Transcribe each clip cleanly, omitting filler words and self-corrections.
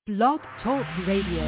Blog Talk Radio.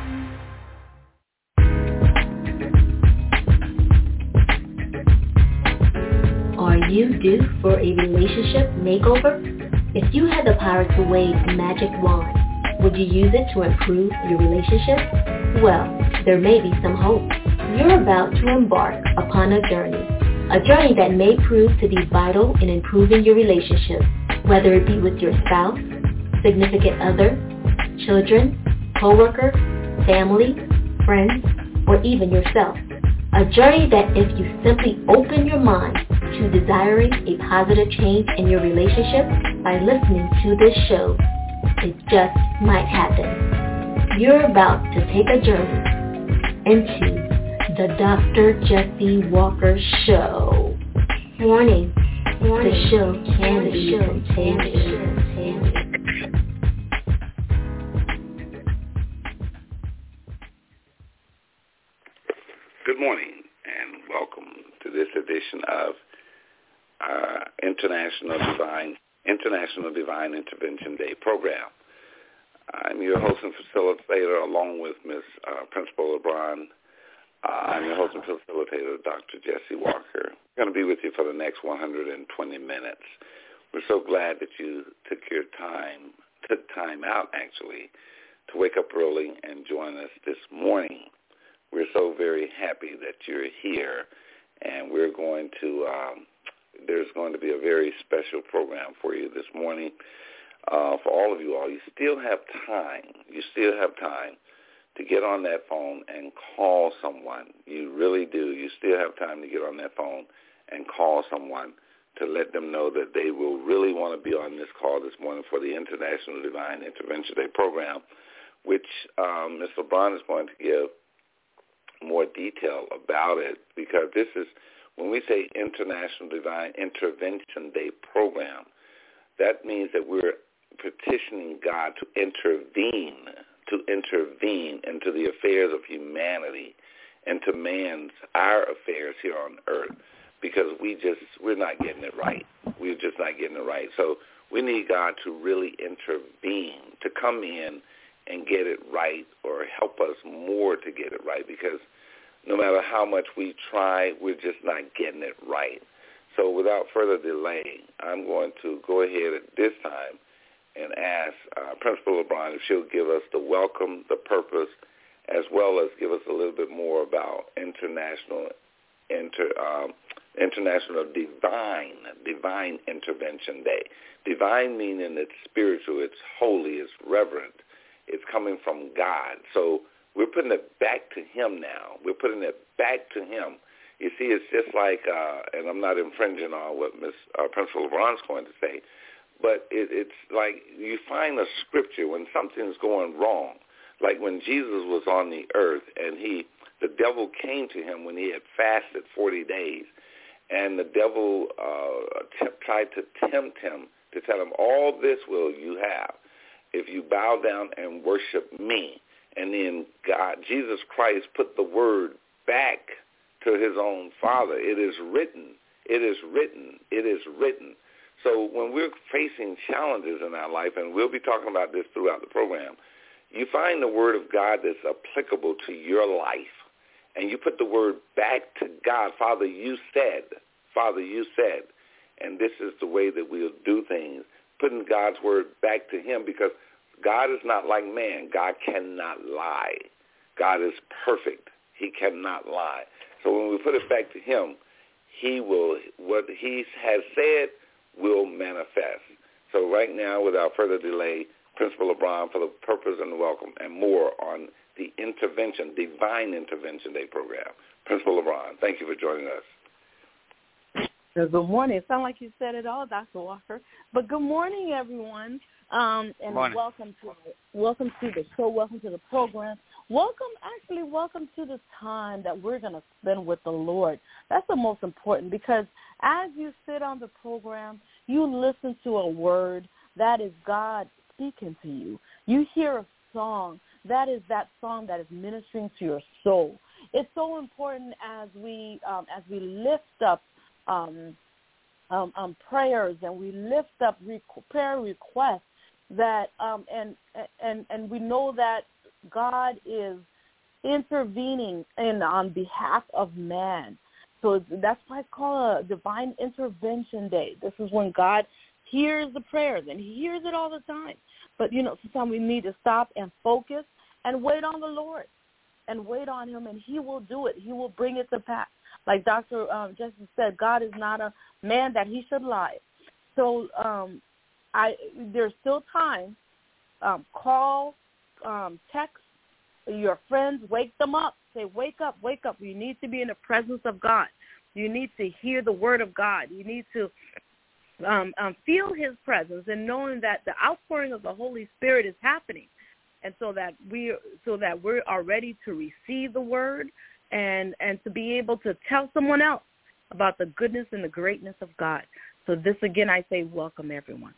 Are you due for a relationship makeover? If you had the power to wave a magic wand, would you use it to improve your relationship? Well, there may be some hope. You're about to embark upon a journey that may prove to be vital in improving your relationship, whether it be with your spouse, significant other, children, co-worker, family, friends, or even yourself. A journey that if you simply open your mind to desiring a positive change in your relationship by listening to this show, it just might happen. You're about to take a journey into the Dr. Jesse Walker Show. Warning, the show can be contagious. Good morning and welcome to this edition of International Divine Intervention Day program. I'm your host and facilitator along with Ms. Principal LeBron. I'm your host and facilitator, Dr. Jesse Walker. I'm going to be with you for the next 120 minutes. We're so glad that you took time out actually, to wake up early and join us this morning. We're so very happy that you're here, and there's going to be a very special program for you this morning. For all of you all, you still have time to get on that phone and call someone. You really do. You still have time to get on that phone and call someone to let them know that they will really want to be on this call this morning for the International Divine Intervention Day program, which Ms. LeBron is going to give more detail about it, because this is, when we say International Divine Intervention Day program, that means that we're petitioning God to intervene into the affairs of humanity and to our affairs here on earth, because we're not getting it right. We're just not getting it right. So we need God to really intervene, to come in and get it right, or help us more to get it right, because no matter how much we try, we're just not getting it right. So without further delay, I'm going to go ahead at this time and ask Principal LeBron if she'll give us the welcome, the purpose, as well as give us a little bit more about International Divine Intervention Day. Divine meaning it's spiritual, it's holy, it's reverent, it's coming from God. So we're putting it back to him now. We're putting it back to him. You see, it's just like, and I'm not infringing on what Ms. Principal LeBron's going to say, but it's like you find a scripture when something's going wrong, like when Jesus was on the earth and the devil came to him when he had fasted 40 days, and the devil tried to tempt him to tell him, all this will you have if you bow down and worship me. And then Jesus Christ put the word back to his own Father. It is written. It is written. It is written. So when we're facing challenges in our life, and we'll be talking about this throughout the program, you find the word of God that's applicable to your life, and you put the word back to God. Father, you said. And this is the way that we'll do things, putting God's word back to him, because God is not like man. God cannot lie. God is perfect. He cannot lie. So when we put it back to him, what he has said will manifest. So right now, without further delay, Principal LeBron for the purpose and the welcome and more on the Divine Intervention Day program. Principal LeBron, thank you for joining us. Good morning. It sounds like you said it all, Dr. Walker. But good morning, everyone. And welcome to the show. Welcome to the program. Welcome to the time that we're going to spend with the Lord. That's the most important, because as you sit on the program, you listen to a word that is God speaking to you. You hear a song. That is that song that is ministering to your soul. It's so important as we lift up prayers and we lift up prayer requests that and we know that God is intervening on behalf of man. So that's why it's called a divine intervention day. This is when God hears the prayers, and he hears it all the time. But, sometimes we need to stop and focus and wait on the Lord and wait on him, and he will do it. He will bring it to pass. Like Dr. Justice said, God is not a man that he should lie. So there's still time. Call, text your friends, wake them up. Say, wake up, wake up. You need to be in the presence of God. You need to hear the word of God. You need to feel his presence, and knowing that the outpouring of the Holy Spirit is happening, and so that we are ready to receive the word and to be able to tell someone else about the goodness and the greatness of God. So this, again, I say welcome, everyone.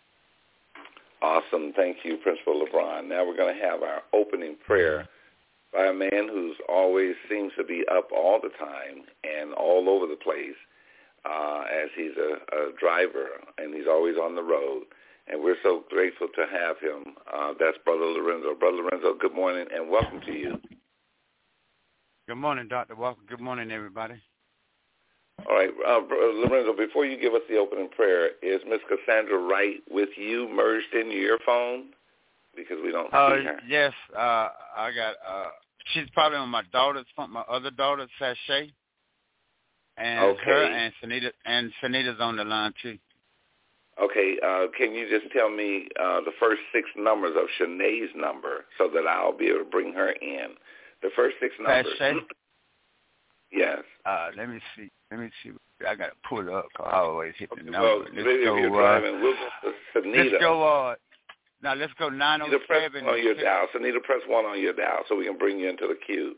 Awesome. Thank you, Principal LeBron. Now we're going to have our opening prayer by a man who's always seems to be up all the time and all over the place, as he's a driver, and he's always on the road. And we're so grateful to have him. That's Brother Lorenzo. Brother Lorenzo, good morning, and welcome to you. Good morning, Dr. Walker. Good morning, everybody. All right, Lorenzo, before you give us the opening prayer, is Miss Cassandra Wright with you merged into your phone? Because we don't see her. Yes, I got, she's probably on my daughter's phone, my other daughter, Sashay. And okay. Her and Sanita's on the line, too. Okay, can you just tell me the first 6 numbers of Shanae's number so that I'll be able to bring her in? The first 6 numbers. Sashay? Yes. Let me see. I got to pull it up because I always hit the number. Well, if you're driving, we'll go to Sanita. Let's go 907. Sanita, press 1 on your dial. Sanita, press 1 on your dial so we can bring you into the queue.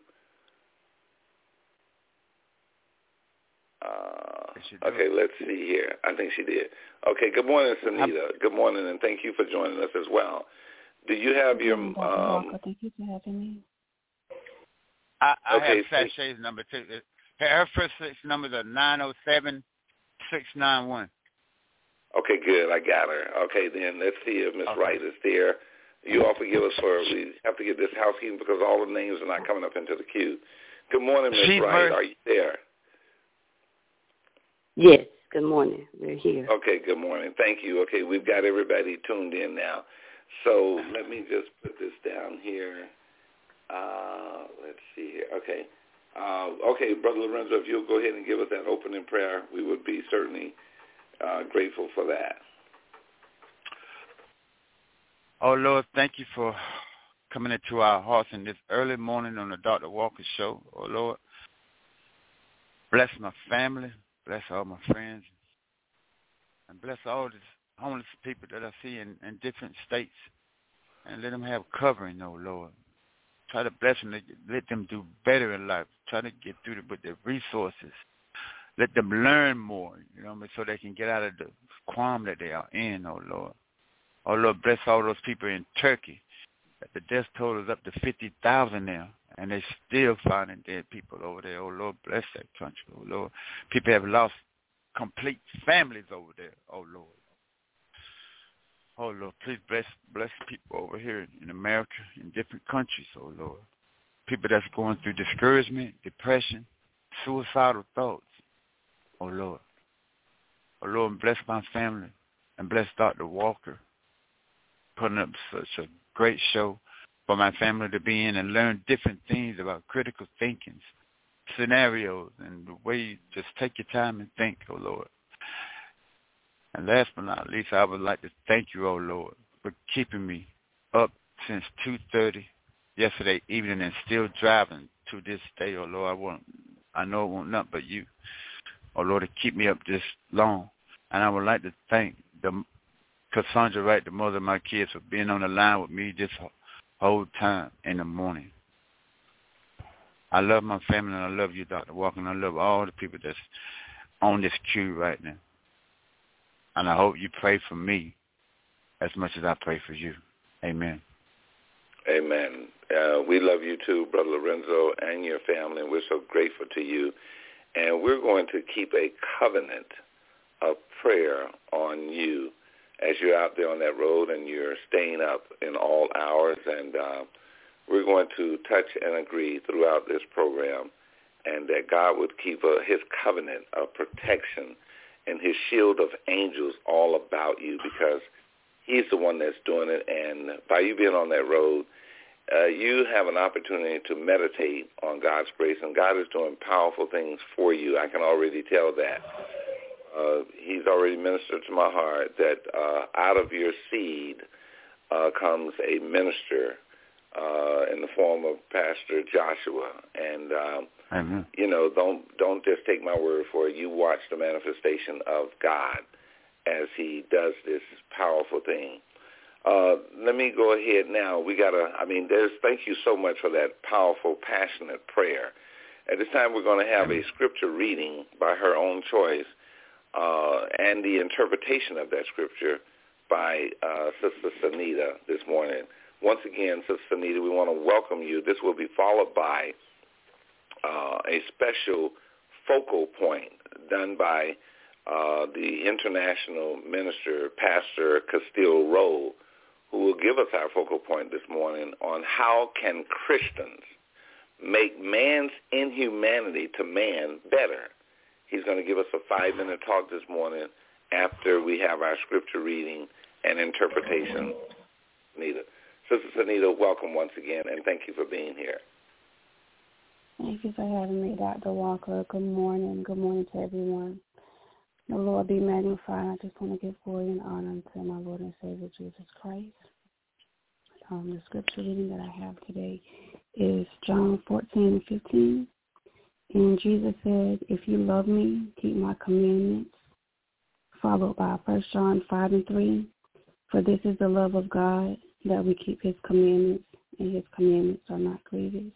Okay, let's see here. I think she did. Okay, good morning, Sanita. Good morning, and thank you for joining us as well. Do you have your... Thank you for having me. I have Sashay's number, too. Her first 6 numbers are 907-691. Okay, good. I got her. Okay, then let's see if Miss Wright is there. You all forgive us we have to get this housekeeping because all the names are not coming up into the queue. Good morning, Miss Wright. Are you there? Yes, good morning. We're here. Okay, good morning. Thank you. Okay, we've got everybody tuned in now. So let me just put this down here. Let's see here. Okay. Okay, Brother Lorenzo, if you'll go ahead and give us that opening prayer, we would be certainly grateful for that. Oh, Lord, thank you for coming into our hearts in this early morning on the Dr. Walker Show. Oh, Lord, bless my family. Bless all my friends, and bless all these homeless people that I see in different states, and let them have covering, oh Lord. Try to bless them, let them do better in life. Try to get through with their resources. Let them learn more, so they can get out of the qualm that they are in, oh Lord. Oh Lord, bless all those people in Turkey. The death toll is up to 50,000 now. And they're still finding dead people over there. Oh, Lord, bless that country, oh, Lord. People have lost complete families over there, oh, Lord. Oh, Lord, please bless people over here in America, in different countries, oh, Lord. People that's going through discouragement, depression, suicidal thoughts, oh, Lord. Oh, Lord, bless my family and bless Dr. Walker, putting up such a great show for my family to be in and learn different things about critical thinking, scenarios, and the way you just take your time and think, oh, Lord. And last but not least, I would like to thank you, oh, Lord, for keeping me up since 2:30 yesterday evening and still driving to this day, oh, Lord. I know it won't nothing but you, oh, Lord, to keep me up this long. And I would like to thank Cassandra Wright, the mother of my kids, for being on the line with me this whole time in the morning. I love my family, and I love you, Dr. Walker, and I love all the people that's on this queue right now. And I hope you pray for me as much as I pray for you. Amen. Amen. We love you too, Brother Lorenzo, and your family, and we're so grateful to you. And we're going to keep a covenant of prayer on you as you're out there on that road and you're staying up in all hours. And we're going to touch and agree throughout this program, and that God would keep his covenant of protection and his shield of angels all about you, because he's the one that's doing it. And by you being on that road, you have an opportunity to meditate on God's grace, and God is doing powerful things for you. I can already tell that. He's already ministered to my heart that out of your seed comes a minister in the form of Pastor Joshua. And, you know, don't just take my word for it. You watch the manifestation of God as he does this powerful thing. Let me go ahead now. Thank you so much for that powerful, passionate prayer. At this time, we're going to have a scripture reading by her own choice, and the interpretation of that scripture by Sister Sanita this morning. Once again, Sister Sanita, we want to welcome you. This will be followed by a special focal point done by the international minister, Pastor Castile Rowe, who will give us our focal point this morning on how can Christians make man's inhumanity to man better. He's going to give us a 5-minute talk this morning after we have our scripture reading and interpretation. Anita. Sister Anita, welcome once again, and thank you for being here. Thank you for having me, Dr. Walker. Good morning. Good morning to everyone. The Lord be magnified. I just want to give glory and honor to my Lord and Savior, Jesus Christ. The scripture reading that I have today is John 14:15. And Jesus said, if you love me, keep my commandments. Followed by 1 John 5:3. For this is the love of God, that we keep his commandments, and his commandments are not grievous.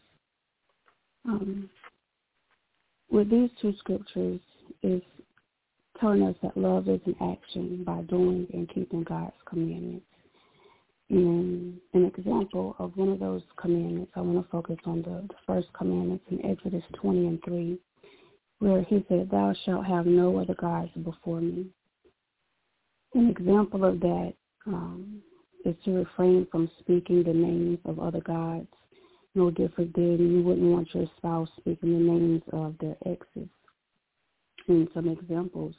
With these two scriptures, is telling us that love is an action by doing and keeping God's commandments. And an example of one of those commandments, I want to focus on the first commandment in Exodus 20:3, where he said, thou shalt have no other gods before me. An example of that is to refrain from speaking the names of other gods, no different than you wouldn't want your spouse speaking the names of their exes. And some examples,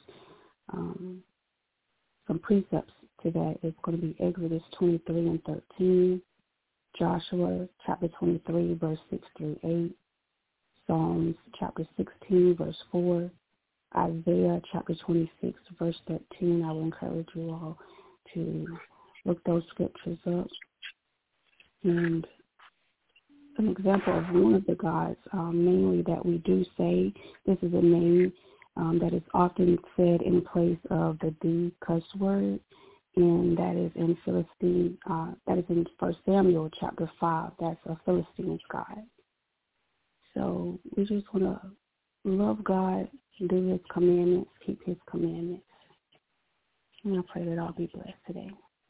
some precepts to that is going to be Exodus 23:13, Joshua chapter 23, verse 6-8, Psalms chapter 16, verse 4, Isaiah chapter 26, verse 13. I will encourage you all to look those scriptures up. And an example of one of the gods, mainly that we do say, this is a name that is often said in place of the cuss word, and that is in Philistine. That is in 1 Samuel chapter 5. That's a Philistine's god. So we just want to love God, do his commandments, keep his commandments. And I pray that I'll be blessed today.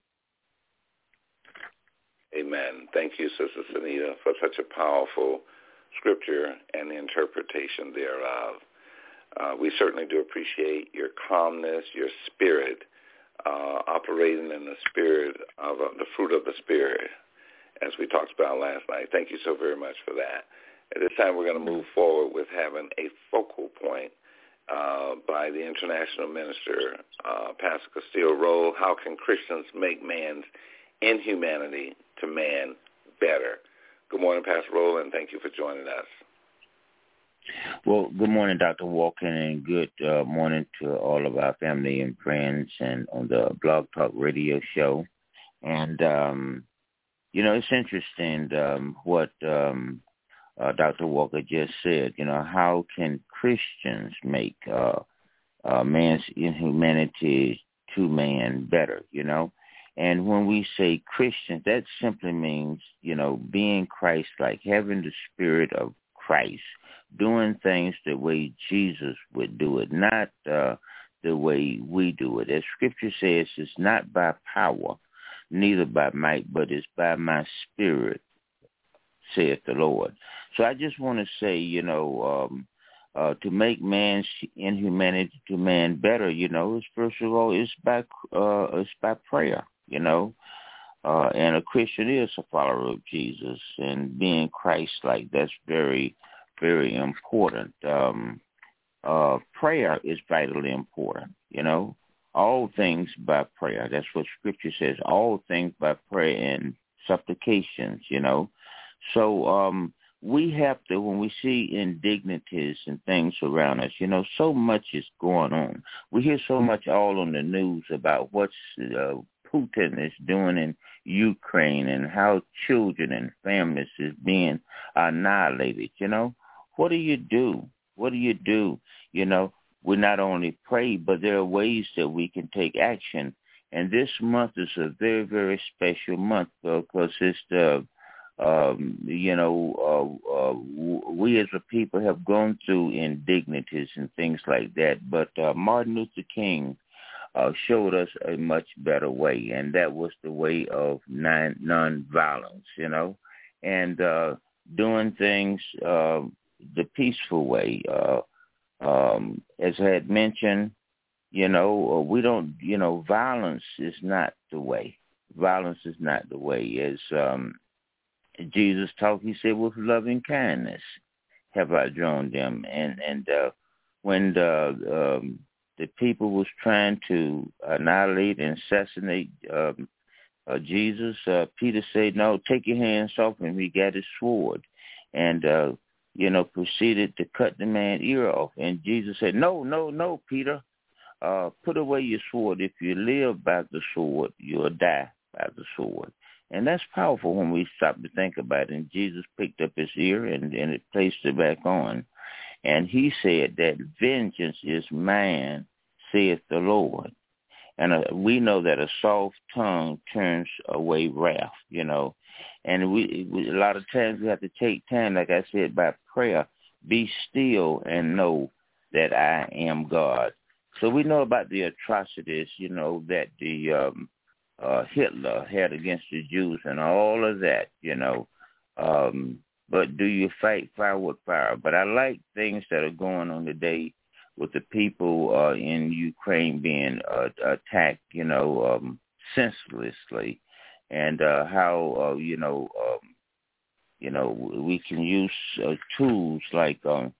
Amen. Thank you, Sister Sanita, for such a powerful scripture and the interpretation thereof. We certainly do appreciate your calmness, your spirit, operating in the spirit of the fruit of the Spirit, as we talked about last night. Thank you so very much for that. At this time, we're going to move forward with having a focal point by the international minister, Pastor Castile Rowe. How can Christians make man's inhumanity to man better? Good morning, Pastor Rowe, and thank you for joining us. Well, good morning, Dr. Walker, and good morning to all of our family and friends and on the Blog Talk Radio show. And, it's interesting what Dr. Walker just said. How can Christians make man's inhumanity to man better, And when we say Christian, that simply means, being Christ-like, having the spirit of Christ, doing things the way Jesus would do it, not the way we do it. As Scripture says, it's not by power, neither by might, but it's by my spirit, saith the Lord. So I just want to say, to make man's inhumanity to man better, is first of all, it's by prayer, and a Christian is a follower of Jesus, and being Christ-like, that's very, very important. Prayer is vitally important, all things by prayer. That's what Scripture says, all things by prayer and supplications, So we have to, when we see indignities and things around us, so much is going on. We hear so much all on the news about what's Putin is doing in Ukraine and how children and families is being annihilated. What do you do? What do you do? We not only pray, but there are ways that we can take action. And this month is a very, very special month because it's the, we as a people have gone through indignities and things like that. But Martin Luther King showed us a much better way, and that was the way of non-violence, and doing things the peaceful way. As I had mentioned, we don't, violence is not the way. Violence is not the way. As Jesus taught, he said, with loving kindness have I drawn them. And when the people was trying to annihilate and assassinate Jesus, Peter said, no, take your hands off him. He got his sword. And proceeded to cut the man's ear off. And Jesus said, no, Peter, put away your sword. If you live by the sword, you'll die by the sword. And that's powerful when we stop to think about it. And Jesus picked up his ear and it placed it back on. And he said that vengeance is mine, saith the Lord. And we know that a soft tongue turns away wrath, And we a lot of times we have to take time, like I said, by prayer, be still and know that I am God. So we know about the atrocities, that the Hitler had against the Jews and all of that, But do you fight fire with fire? But I like things that are going on today with the people in Ukraine being attacked, senselessly, and how we can use tools like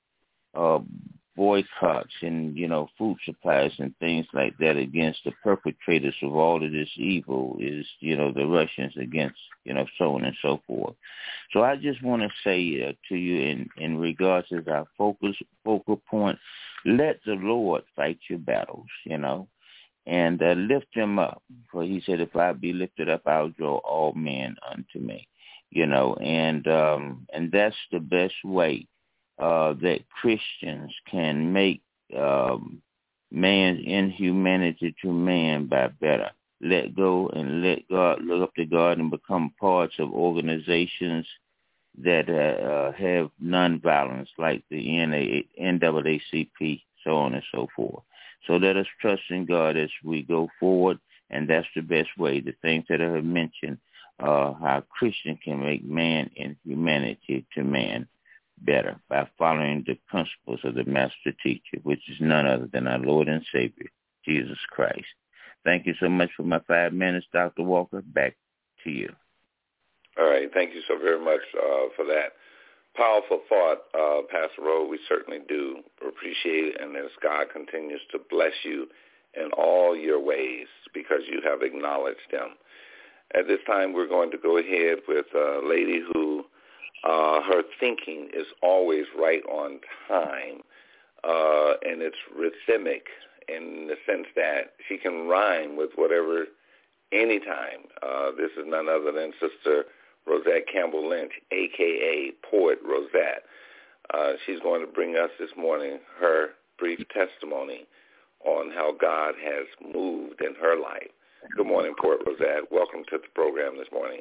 boycotts and food supplies and things like that against the perpetrators of all of this evil is the Russians against so on and so forth. So I just want to say to you in regards to our focal point, let the Lord fight your battles, and lift them up. For he said, if I be lifted up, I'll draw all men unto me, and that's the best way that Christians can make man's inhumanity to man by better. Let go and let God, look up to God and become parts of organizations that have nonviolence, like the NAACP, so on and so forth. So let us trust in God as we go forward, and that's the best way. The things that I have mentioned, how Christian can make man inhumanity to man better by following the principles of the master teacher, which is none other than our Lord and Savior, Jesus Christ. Thank you so much for my 5 minutes, Dr. Walker. Back to you. All right. Thank you so very much for that powerful thought, Pastor Rowe. We certainly do appreciate it, and as God continues to bless you in all your ways because you have acknowledged him. At this time, we're going to go ahead with a lady who her thinking is always right on time, and it's rhythmic in the sense that she can rhyme with whatever, anytime. This is none other than Sister Rosette Campbell Lynch, a.k.a. Poet Rosette. She's going to bring us this morning her brief testimony on how God has moved in her life. Good morning, Poet Rosette. Welcome to the program this morning.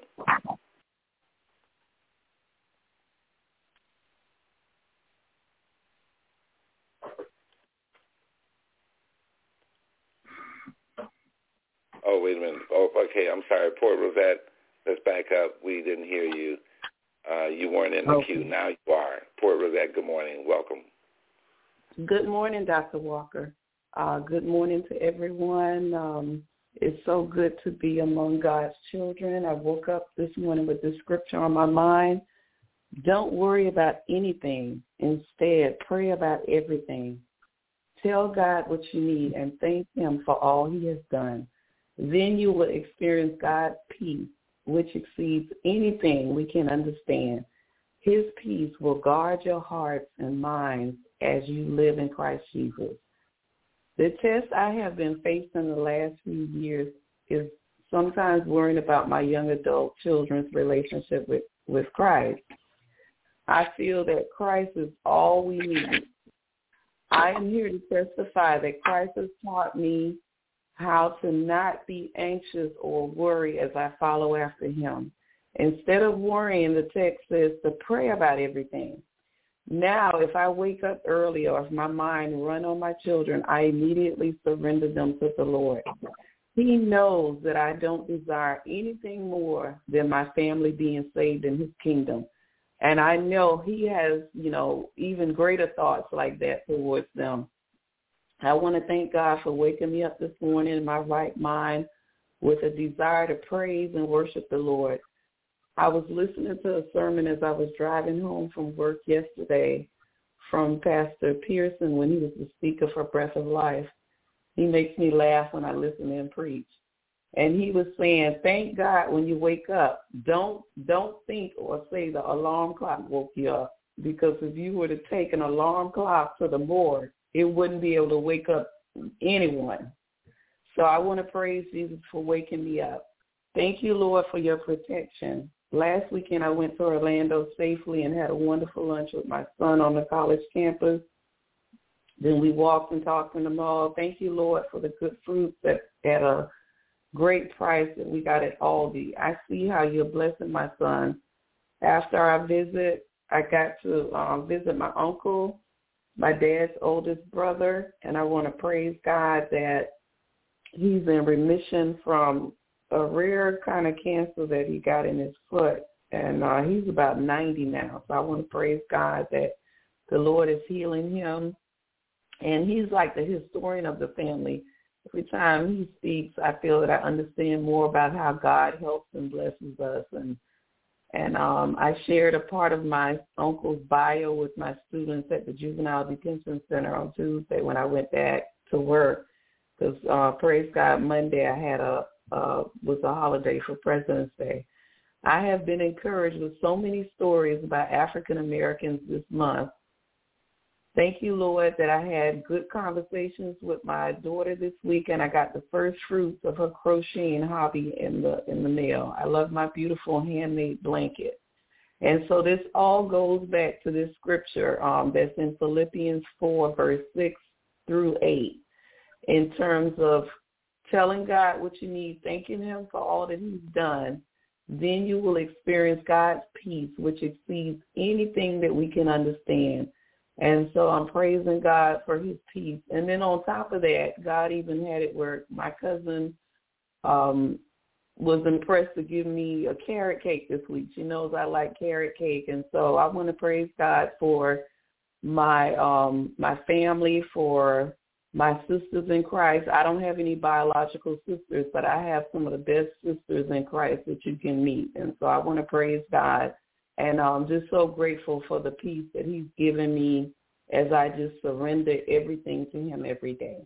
Oh, wait a minute. Oh, okay, I'm sorry. Poet Rosette, let's back up. We didn't hear you. You weren't in the queue. Now you are. Poet Rosette, good morning. Welcome. Good morning, Dr. Walker. Good morning to everyone. It's so good to be among God's children. I woke up this morning with this scripture on my mind. Don't worry about anything. Instead, pray about everything. Tell God what you need and thank him for all he has done. Then you will experience God's peace, which exceeds anything we can understand. His peace will guard your hearts and minds as you live in Christ Jesus. The test I have been facing the last few years is sometimes worrying about my young adult children's relationship with Christ. I feel that Christ is all we need. I am here to testify that Christ has taught me how to not be anxious or worry as I follow after him. Instead of worrying, the text says to pray about everything. Now, if I wake up early or if my mind runs on my children, I immediately surrender them to the Lord. He knows that I don't desire anything more than my family being saved in his kingdom. And I know he has, even greater thoughts like that towards them. I want to thank God for waking me up this morning in my right mind with a desire to praise and worship the Lord. I was listening to a sermon as I was driving home from work yesterday from Pastor Pearson when he was the speaker for Breath of Life. He makes me laugh when I listen to him preach. And he was saying, thank God when you wake up. Don't think or say the alarm clock woke you up, because if you were to take an alarm clock to the morgue, it wouldn't be able to wake up anyone. So I want to praise Jesus for waking me up. Thank you, Lord, for your protection. Last weekend I went to Orlando safely and had a wonderful lunch with my son on the college campus. Then we walked and talked in the mall. Thank you, Lord, for the good fruits at a great price that we got at Aldi. I see how you're blessing my son. After our visit, I got to visit my uncle, my dad's oldest brother, and I want to praise God that he's in remission from a rare kind of cancer that he got in his foot, and he's about 90 now. So I want to praise God that the Lord is healing him, and he's like the historian of the family. Every time he speaks, I feel that I understand more about how God helps and blesses us, and I shared a part of my uncle's bio with my students at the Juvenile Detention Center on Tuesday when I went back to work, because praise God, Monday I had was a holiday for President's Day. I have been encouraged with so many stories about African Americans this month. Thank you, Lord, that I had good conversations with my daughter this week, and I got the first fruits of her crocheting hobby in the mail. I love my beautiful handmade blanket. And so this all goes back to this scripture that's in Philippians 4, verse 6 through 8, in terms of telling God what you need, thanking him for all that he's done. Then you will experience God's peace, which exceeds anything that we can understand. And so I'm praising God for his peace. And then on top of that, God even had it where my cousin was impressed to give me a carrot cake this week. She knows I like carrot cake. And so I want to praise God for my family, for my sisters in Christ. I don't have any biological sisters, but I have some of the best sisters in Christ that you can meet. And so I want to praise God. And I'm just so grateful for the peace that he's given me as I just surrender everything to him every day.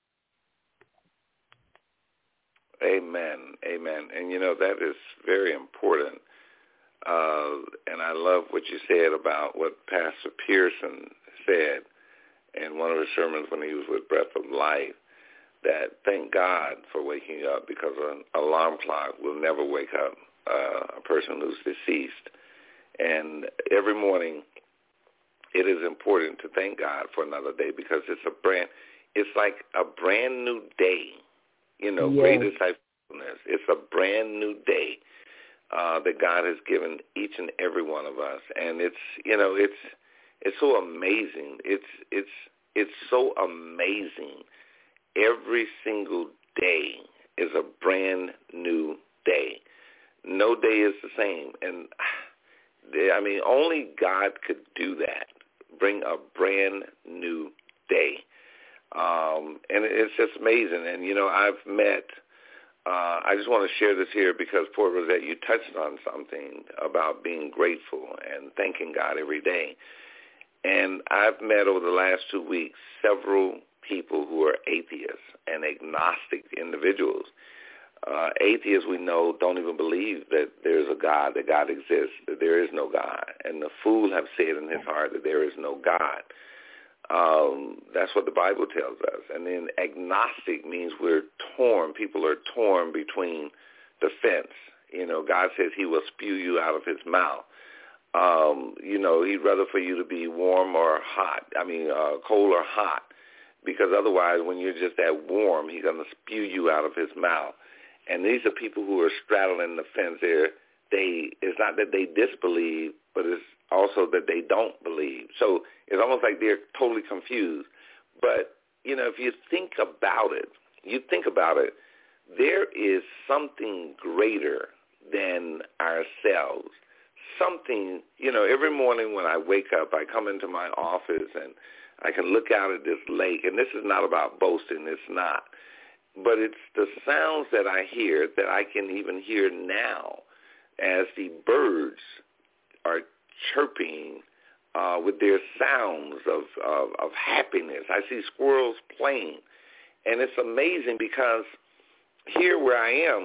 Amen. Amen. And, that is very important. And I love what you said about what Pastor Pearson said in one of his sermons when he was with Breath of Life, that thank God for waking you up, because an alarm clock will never wake up a person who's deceased. And every morning it is important to thank God for another day, because it's like a brand new day. Yes. Great is thy faithfulness. It's a brand new day that God has given each and every one of us, and it's so amazing. It's so amazing. Every single day is a brand new day. No day is the same, and only God could do that. Bring a brand new day. And it's just amazing. And, I've met, I just want to share this here because, Port Rosette, you touched on something about being grateful and thanking God every day. And I've met over the last 2 weeks several people who are atheists and agnostic individuals. Atheists, we know, don't even believe that there's a God, that God exists, that there is no God. And the fool have said in his heart that there is no God. That's what the Bible tells us. And then agnostic means we're torn. People are torn between the fence. God says he will spew you out of his mouth. He'd rather for you to be warm or hot. Cold or hot. Because otherwise, when you're just that warm, he's going to spew you out of his mouth. And these are people who are straddling the fence there. It's not that they disbelieve, but it's also that they don't believe. So it's almost like they're totally confused. But, if you think about it, there is something greater than ourselves. Something, every morning when I wake up, I come into my office and I can look out at this lake, and this is not about boasting, it's not. But it's the sounds that I hear that I can even hear now as the birds are chirping with their sounds of happiness. I see squirrels playing, and it's amazing because here where I am,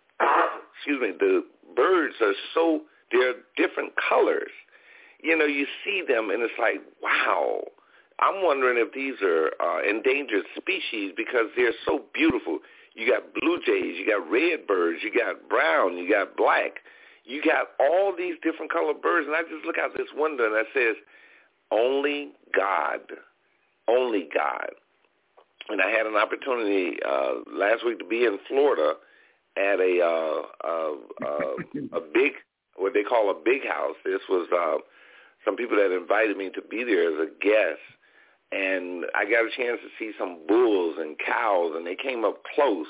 the birds are they're different colors. You see them, and it's like, wow. I'm wondering if these are endangered species because they're so beautiful. You got blue jays, you got red birds, you got brown, you got black. You got all these different colored birds, and I just look out this window, and it says, only God, only God. And I had an opportunity last week to be in Florida at a big, what they call a big house. This was some people that invited me to be there as a guest. And I got a chance to see some bulls and cows, and they came up close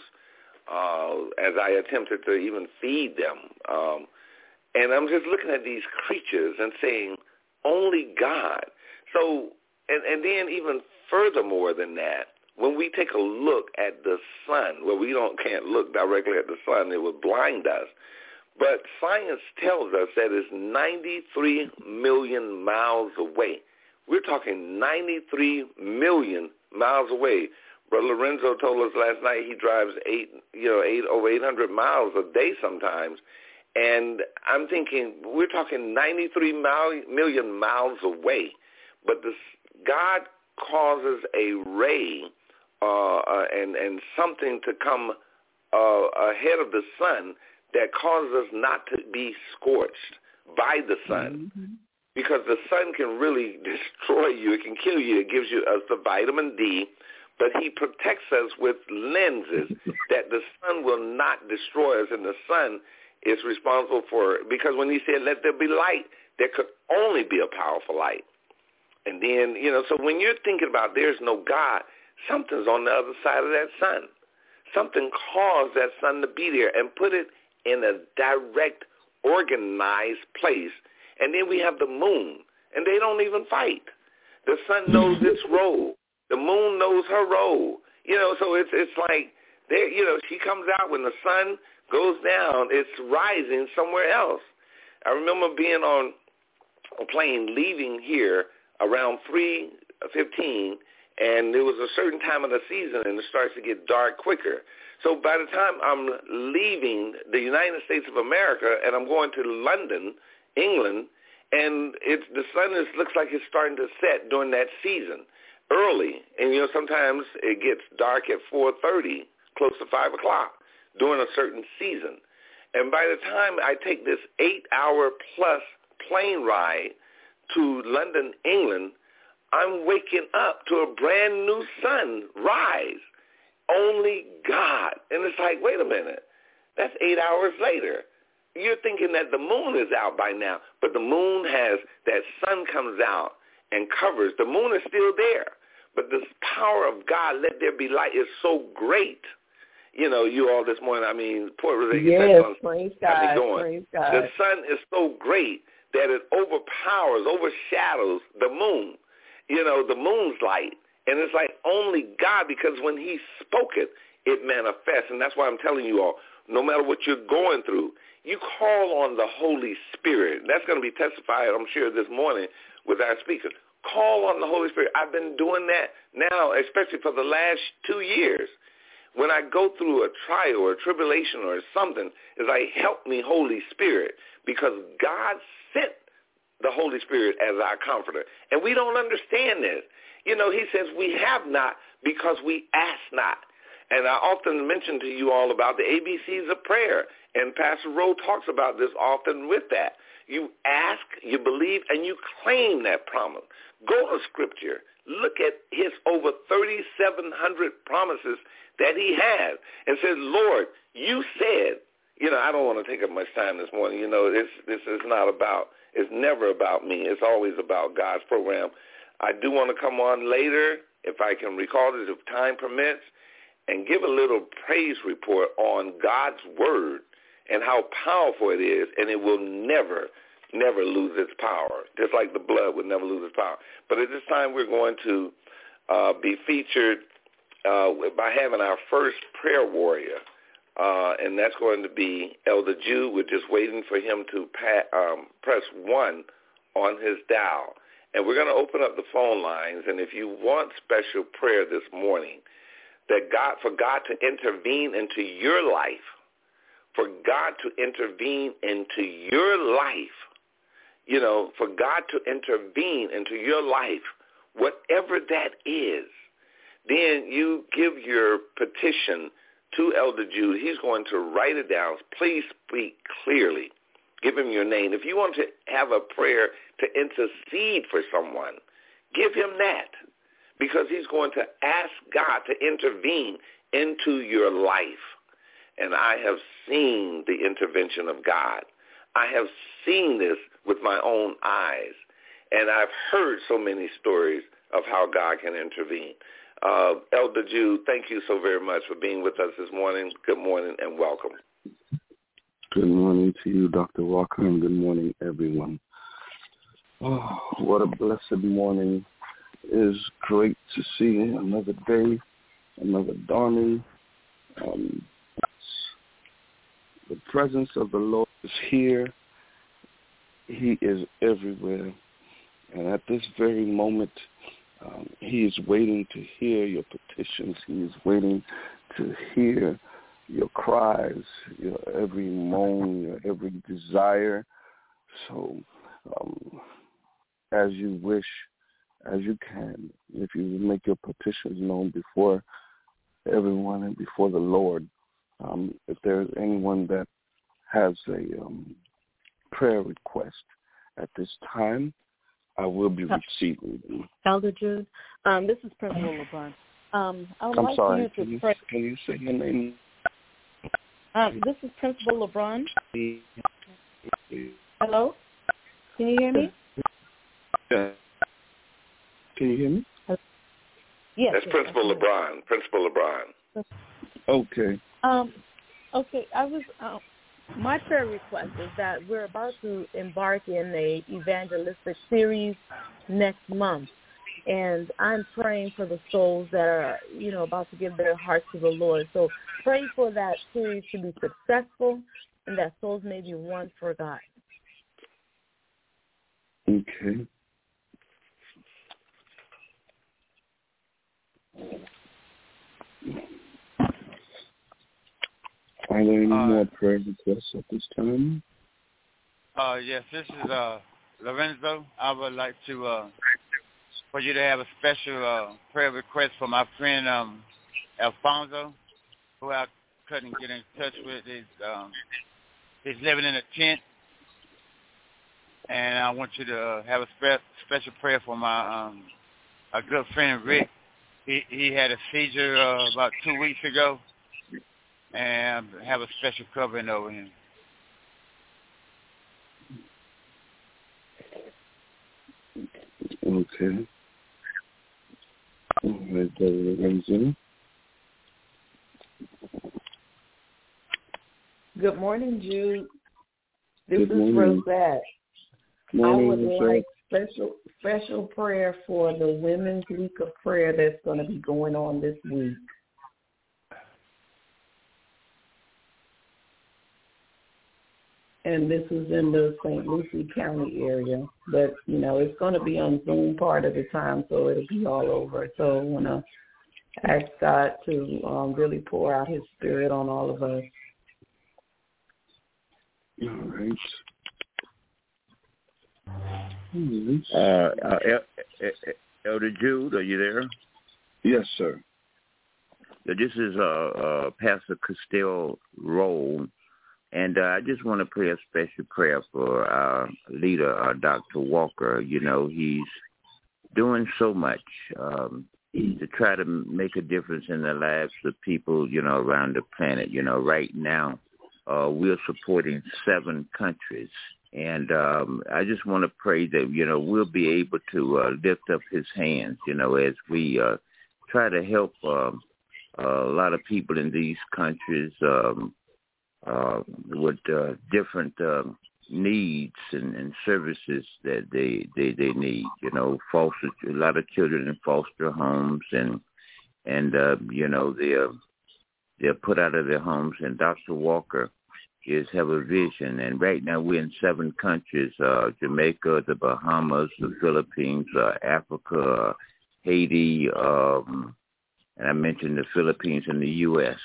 as I attempted to even feed them. And I'm just looking at these creatures and saying, only God. So, and then even furthermore than that, when we take a look at the sun, well, can't look directly at the sun, it would blind us. But science tells us that it's 93 million miles away. We're talking 93 million miles away. Brother Lorenzo told us last night he drives over 800 miles a day sometimes. And I'm thinking we're talking 93 million miles away. But God causes a ray and something to come ahead of the sun that causes us not to be scorched by the sun. Mm-hmm. Because the sun can really destroy you. It can kill you. It gives you the vitamin D, but he protects us with lenses that the sun will not destroy us. And the sun is responsible for, because when he said, let there be light, there could only be a powerful light. And then, so when you're thinking about there's no God, something's on the other side of that sun. Something caused that sun to be there and put it in a direct, organized place. And then we have the moon, and they don't even fight. The sun knows its role. The moon knows her role. So it's like, she comes out when the sun goes down, it's rising somewhere else. I remember being on a plane leaving here around 3:15, and there was a certain time of the season, and it starts to get dark quicker. So by the time I'm leaving the United States of America and I'm going to London, England, and the sun looks like it's starting to set during that season early. And, sometimes it gets dark at 4:30, close to 5 o'clock during a certain season. And by the time I take this 8-hour-plus plane ride to London, England, I'm waking up to a brand new sunrise. Only God. And it's like, wait a minute, that's 8 hours later. You're thinking that the moon is out by now, but the moon that sun comes out and covers. The moon is still there, but this power of God, let there be light, is so great. You all this morning, Port Rosette, yes, praise God, praise God. The sun is so great that it overshadows the moon. The moon's light, And it's like only God, because when he spoke it, it manifests. And that's why I'm telling you all, no matter what you're going through, you call on the Holy Spirit. That's going to be testified, I'm sure, this morning with our speaker. Call on the Holy Spirit. I've been doing that now, especially for the last 2 years. When I go through a trial or a tribulation or something, it's like, help me, Holy Spirit, because God sent the Holy Spirit as our comforter. And we don't understand this. You know, he says we have not because we ask not. And I often mention to you all about the ABCs of prayer, and Pastor Rowe talks about this often with that. You ask, you believe, and you claim that promise. Go to Scripture. Look at his over 3,700 promises that he has and says, Lord, you said, you know, I don't want to take up much time this morning. You know, this is not about, it's never about me. It's always about God's program. I do want to come on later, if I can recall this, if time permits, and give a little praise report on God's word and how powerful it is, and it will never lose its power, just like the blood would never lose its power. But at this time, we're going to be featured by having our first prayer warrior, and that's going to be Elder Jude. We're just waiting for him to press 1 on his dial. And we're going to open up the phone lines, and if you want special prayer this morning, for God to intervene into your life, for God to intervene into your life, you know, for God to intervene into your life, whatever that is, then you give your petition to Elder Jude. He's going to write it down. Please speak clearly. Give him your name. If you want to have a prayer to intercede for someone, give him that, because he's going to ask God to intervene into your life. And I have seen the intervention of God. I have seen this with my own eyes, and I've heard so many stories of how God can intervene. Elder Jude, thank you so very much for being with us this morning. Good morning and welcome. Good morning to you, Dr. Walker, and good morning, everyone. Oh, what a blessed morning. It is great to see another day, another dawning. The presence of the Lord is here. He is everywhere. And at this very moment, he is waiting to hear your petitions. He is waiting to hear your cries, your every moan, your every desire. So as you wish, as you can, if you make your petitions known before everyone and before the Lord, if there's anyone that has a prayer request at this time, I will be receiving them. Elder Jude, this is Principal LeBron. I'm sorry. Can you say your name? This is Principal LeBron. Hello? Can you hear me? Yeah. Can you hear me? Yes. That's Principal LeBron. Principal LeBron. Okay. Okay. I was. My prayer request is that we're about to embark in a evangelistic series next month, and I'm praying for the souls that are, about to give their hearts to the Lord. So pray for that series to be successful and that souls may be won for God. Okay. Are there any more prayer requests at this time? Yes, this is Lorenzo. I would like to for you to have a special prayer request for my friend Alfonso, who I couldn't get in touch with. He's living in a tent, and I want you to have a special prayer for my a good friend Rick. He had a seizure about 2 weeks ago, and have a special covering over him. Okay. All right, Brother Lorenzo. Good morning, Jude. This Good morning. is Rosette. Morning, I would Rosette. like special prayer for the Women's Week of Prayer that's going to be going on this week. And this is in the St. Lucie County area. But, it's going to be on Zoom part of the time, so it'll be all over. So I want to ask God to really pour out his spirit on all of us. All right. Elder Jude, are you there? Yes, sir. This is Pastor Castile Roll, and I just want to pray a special prayer for our leader, Dr. Walker. He's doing so much to try to make a difference in the lives of people, around the planet. Right now, we're supporting 7 countries. And I just want to pray that, we'll be able to lift up his hands, as we try to help a lot of people in these countries with different needs and services that they need. A lot of children in foster homes and they're put out of their homes. And Dr. Walker have a vision, and right now we're in 7 countries: Jamaica, the Bahamas, the Philippines, Africa, Haiti, and I mentioned the Philippines and the U.S.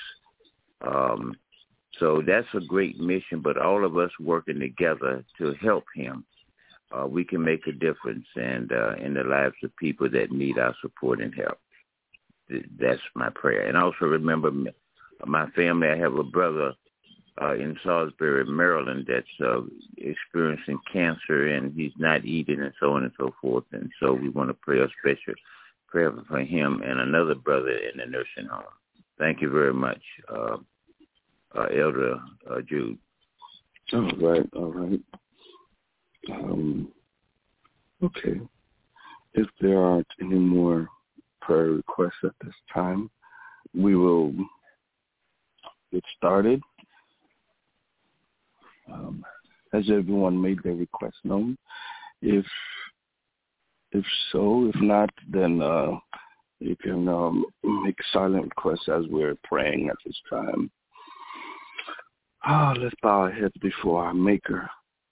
So that's a great mission, but all of us working together to help him, we can make a difference and in the lives of people that need our support and help. That's my prayer. And also remember my family. I have a brother in Salisbury, Maryland, that's experiencing cancer, and he's not eating, and so on and so forth. And so we want to pray a special prayer for him and another brother in the nursing home. Thank you very much, Elder Jude. All right. Okay. If there aren't any more prayer requests at this time, we will get started. Has everyone made their request known? If so, if not, then you can make silent requests as we're praying at this time. Let's bow our heads before our Maker.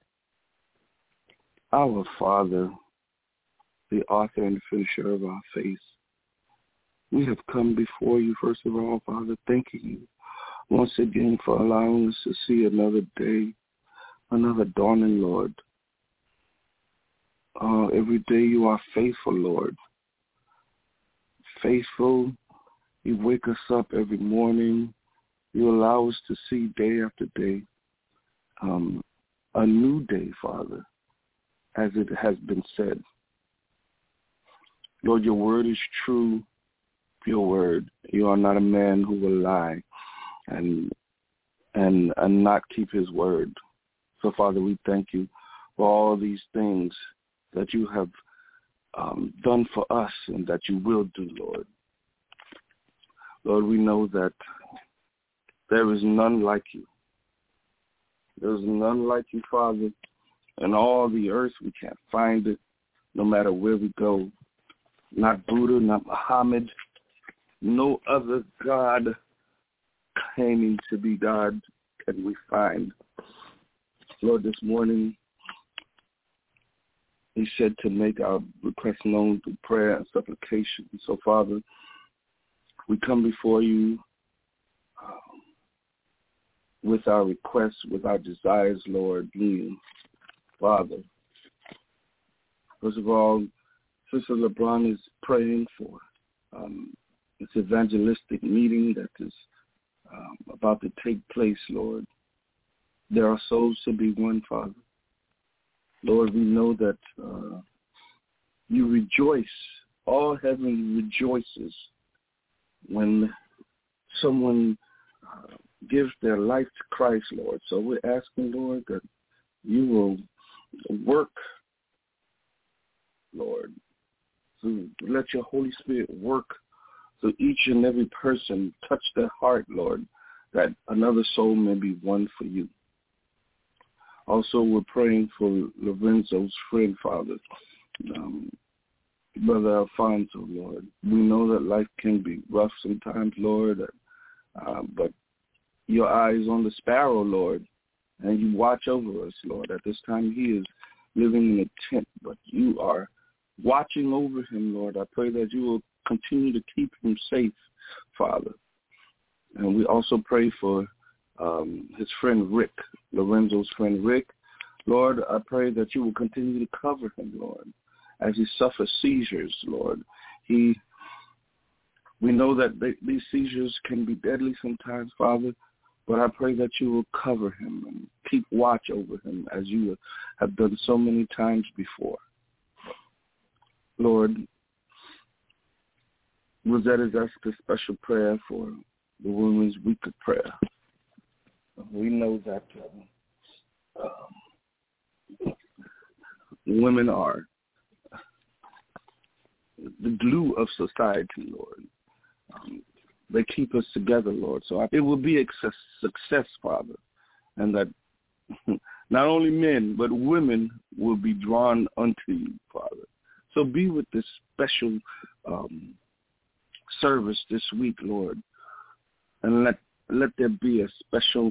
Our Father, the author and finisher of our faith, we have come before you, first of all, Father, thanking you once again for allowing us to see another day, another dawning, Lord. Every day you are faithful, Lord. Faithful. You wake us up every morning. You allow us to see day after day a new day, Father, as it has been said. Lord, your word is true. Your word. You are not a man who will lie and not keep his word. So, Father, we thank you for all these things that you have done for us and that you will do, Lord. Lord, we know that there is none like you. There is none like you, Father. In all the earth, we can't find it, no matter where we go. Not Buddha, not Muhammad, no other God claiming to be God can we find. Lord, this morning, he said to make our request known through prayer and supplication. So, Father, we come before you with our requests, with our desires, Lord, being, Father. First of all, Sister LeBron is praying for this evangelistic meeting that is about to take place, Lord. There are souls to be won, Father. Lord, we know that you rejoice. All heaven rejoices when someone gives their life to Christ, Lord. So we're asking, Lord, that you will work, Lord. So let your Holy Spirit work so each and every person touch their heart, Lord, that another soul may be won for you. Also, we're praying for Lorenzo's friend, Father, Brother Alfonso, Lord. We know that life can be rough sometimes, Lord, but your eye is on the sparrow, Lord, and you watch over us, Lord. At this time, he is living in a tent, but you are watching over him, Lord. I pray that you will continue to keep him safe, Father. And we also pray for his friend Rick, Lorenzo's friend Rick. Lord, I pray that you will continue to cover him, Lord, as he suffers seizures, Lord. We know that these seizures can be deadly sometimes, Father, but I pray that you will cover him and keep watch over him as you have done so many times before. Lord, Rosette has asked a special prayer for the Women's Week of Prayer. We know that women are the glue of society, Lord. They keep us together, Lord. So it will be a success, Father, and that not only men but women will be drawn unto you, Father. So be with this special service this week, Lord, and let there be a special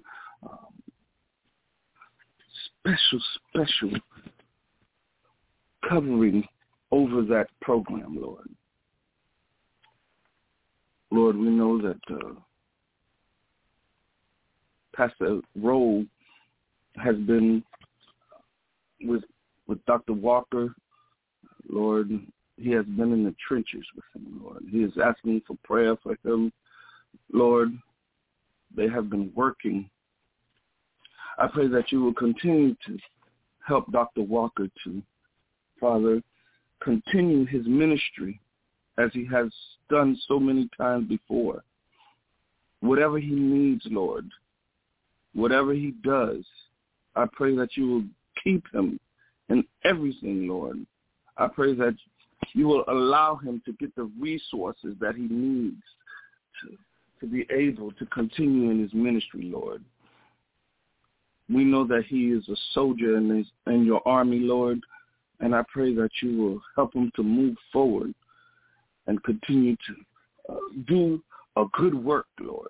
covering over that program, Lord. Lord, we know that Pastor Rowe has been with Dr. Walker. Lord, he has been in the trenches with him, Lord. He is asking for prayer for him. Lord, they have been working. I pray that you will continue to help Dr. Walker to, Father, continue his ministry as he has done so many times before. Whatever he needs, Lord, whatever he does, I pray that you will keep him in everything, Lord. I pray that you will allow him to get the resources that he needs to be able to continue in his ministry, Lord. We know that he is a soldier in your army, Lord, and I pray that you will help him to move forward and continue to do a good work, Lord.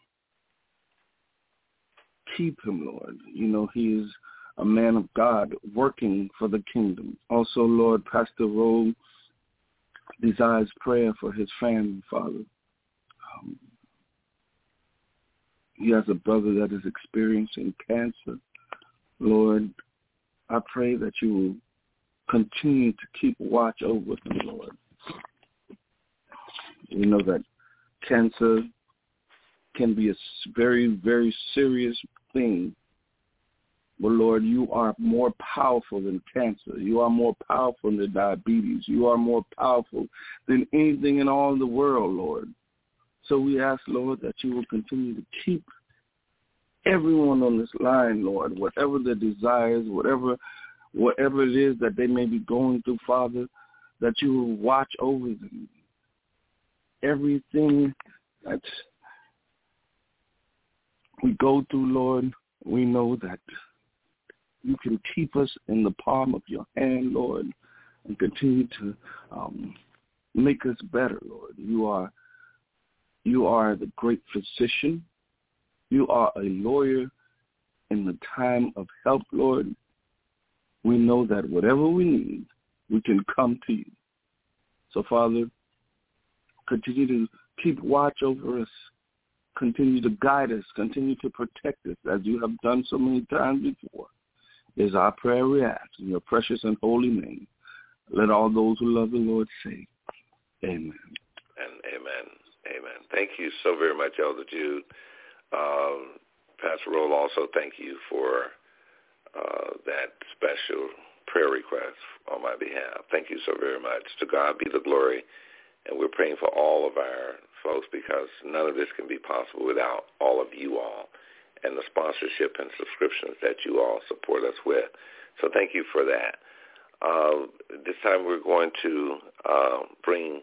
Keep him, Lord. You know, he is a man of God working for the kingdom. Also, Lord, Pastor Rowe desires prayer for his family, Father. He has a brother that is experiencing cancer. Lord, I pray that you will continue to keep watch over him, Lord. We know that cancer can be a very, very serious thing. But, Lord, you are more powerful than cancer. You are more powerful than diabetes. You are more powerful than anything in all the world, Lord. So we ask, Lord, that you will continue to keep everyone on this line, Lord, whatever their desires, whatever it is that they may be going through, Father, that you will watch over them. Everything that we go through, Lord, we know that you can keep us in the palm of your hand, Lord, and continue to make us better, Lord. You are the great physician. You are a lawyer in the time of help, Lord. We know that whatever we need, we can come to you. So, Father, continue to keep watch over us. Continue to guide us. Continue to protect us as you have done so many times before. Is our prayer we ask in your precious and holy name. Let all those who love the Lord say, amen. And amen. Amen. Thank you so very much, Elder Jude. Pastor Roll, also thank you for that special prayer request on my behalf. Thank you so very much. To God be the glory. And we're praying for all of our folks because none of this can be possible without all of you all and the sponsorship and subscriptions that you all support us with. So thank you for that. This time we're going to bring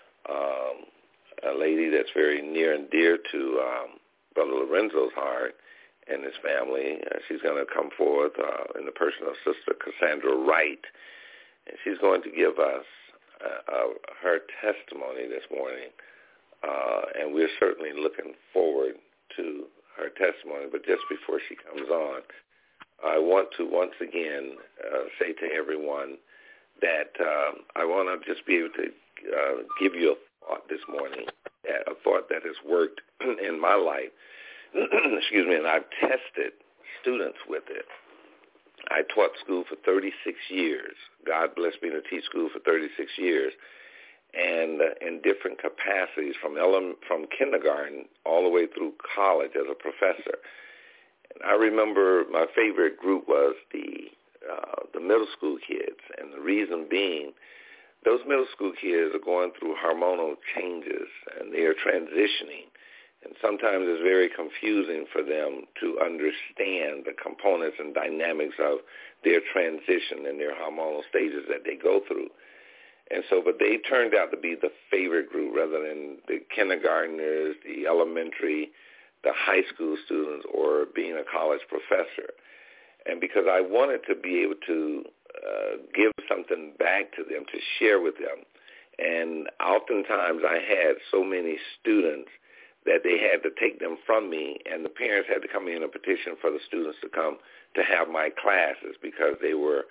a lady that's very near and dear to Brother Lorenzo's heart and his family. She's going to come forth in the person of Sister Cassandra Wright. and she's going to give us her testimony this morning, and we're certainly looking forward to her testimony. But just before she comes on, I want to once again say to everyone that I want to just be able to give you a thought this morning, a thought that has worked in my life. Excuse me, and I've tested students with it. I taught school for 36 years. God blessed me to teach school for 36 years, and in different capacities, from kindergarten all the way through college as a professor. And I remember my favorite group was the middle school kids, and the reason being, those middle school kids are going through hormonal changes, and they are transitioning. And sometimes it's very confusing for them to understand the components and dynamics of their transition and their hormonal stages that they go through. And so, but they turned out to be the favorite group rather than the kindergartners, the elementary, the high school students, or being a college professor. And because I wanted to be able to give something back to them, to share with them. And oftentimes I had so many students that they had to take them from me, and the parents had to come in and petition for the students to come to have my classes because they were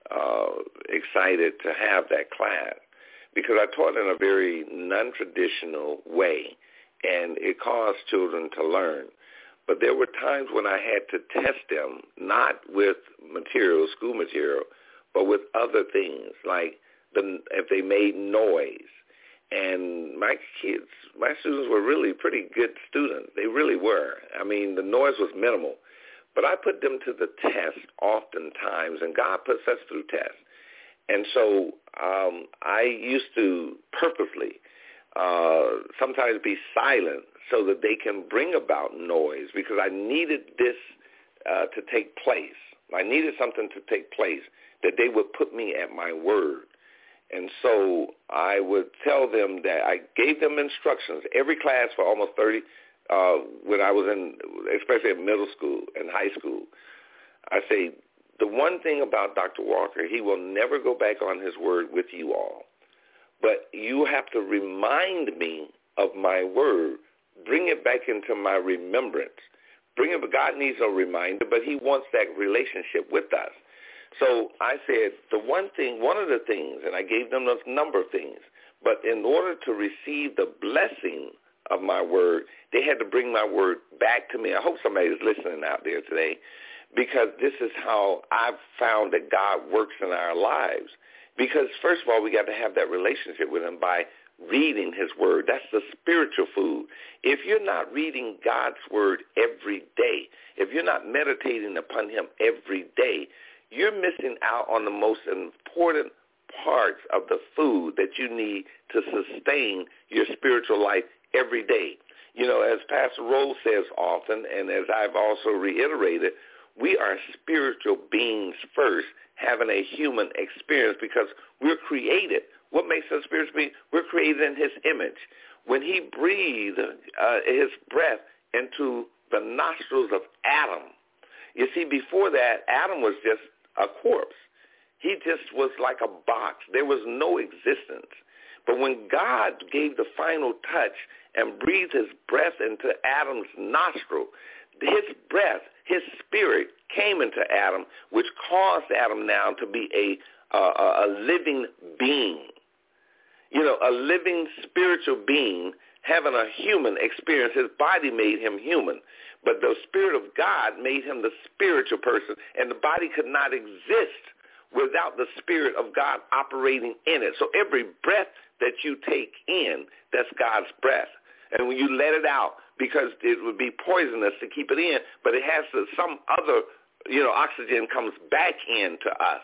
excited to have that class. Because I taught in a very non-traditional way, and it caused children to learn. But there were times when I had to test them, not with material, school material, but with other things, like if they made noise. And my students were really pretty good students. They really were. I mean, the noise was minimal. But I put them to the test oftentimes, and God puts us through tests. And so I used to purposely sometimes be silent so that they can bring about noise, because I needed this to take place. I needed something to take place that they would put me at my word. And so I would tell them that I gave them instructions, every class for almost 30, when I was in, especially in middle school and high school. I say, the one thing about Dr. Walker, he will never go back on his word with you all. But you have to remind me of my word. Bring it back into my remembrance. God needs a reminder, but he wants that relationship with us. So I said, one of the things, and I gave them a number of things, but in order to receive the blessing of my word, they had to bring my word back to me. I hope somebody is listening out there today, because this is how I've found that God works in our lives. Because first of all, we got to have that relationship with him by reading his word. That's the spiritual food. If you're not reading God's word every day, if you're not meditating upon him every day, you're missing out on the most important parts of the food that you need to sustain your spiritual life every day. You know, as Pastor Rose says often, and as I've also reiterated, we are spiritual beings first, having a human experience, because we're created. What makes us spiritual beings? We're created in his image. When he breathed his breath into the nostrils of Adam, you see, before that, Adam was just a corpse. He just was like a box. There was no existence. But when God gave the final touch and breathed his breath into Adam's nostril, his breath, his spirit came into Adam, which caused Adam now to be a living being. You know, a living spiritual being having a human experience. His body made him human, but the Spirit of God made him the spiritual person, and the body could not exist without the Spirit of God operating in it. So every breath that you take in, that's God's breath. And when you let it out, because it would be poisonous to keep it in, but it has some other, oxygen comes back into us.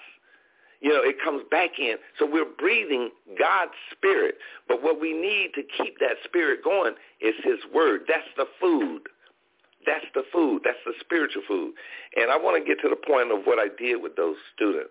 It comes back in. So we're breathing God's spirit. But what we need to keep that spirit going is his word. That's the food. That's the food. That's the spiritual food. And I want to get to the point of what I did with those students.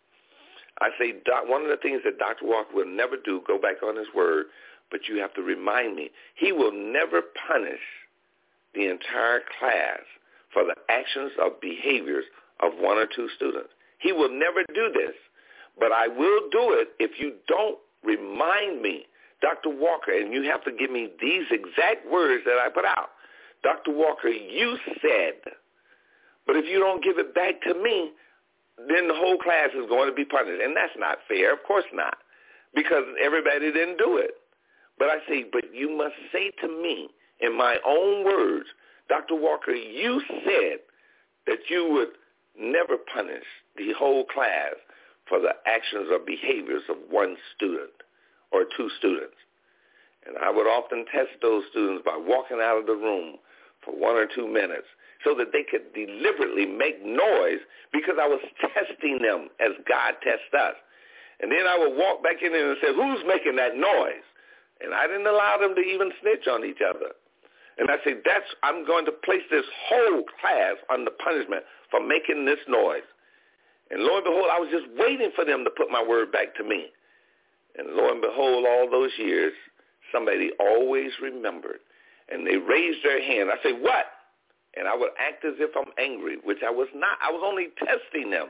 I say, one of the things that Dr. Walker will never do, go back on his word, but you have to remind me, he will never punish the entire class for the actions or behaviors of one or two students. He will never do this. But I will do it if you don't remind me, Dr. Walker, and you have to give me these exact words that I put out. Dr. Walker, you said, but if you don't give it back to me, then the whole class is going to be punished. And that's not fair. Of course not, because everybody didn't do it. But I say, but you must say to me in my own words, Dr. Walker, you said that you would never punish the whole class for the actions or behaviors of one student or two students. And I would often test those students by walking out of the room for 1 or 2 minutes so that they could deliberately make noise, because I was testing them as God tests us. And then I would walk back in there and say, who's making that noise? And I didn't allow them to even snitch on each other. And I said, I'm going to place this whole class under punishment for making this noise. And lo and behold, I was just waiting for them to put my word back to me. And lo and behold, all those years, somebody always remembered. And they raised their hand. I said, what? And I would act as if I'm angry, which I was not. I was only testing them.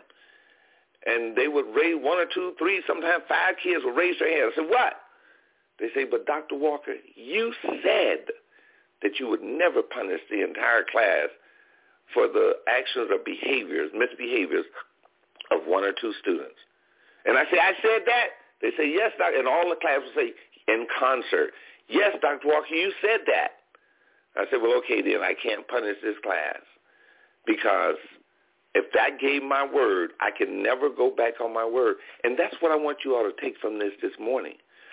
And they would raise 1 or 2, 3, sometimes 5 kids would raise their hand. I said, what? They say, but Dr. Walker, you said that you would never punish the entire class for the actions or behaviors, misbehaviors of 1 or 2 students. And I say, I said that? They say, yes, Doctor. And all the class would say in concert, yes, Dr. Walker, you said that. I said, well, okay, then I can't punish this class, because if I gave my word, I can never go back on my word. And that's what I want you all to take from this morning.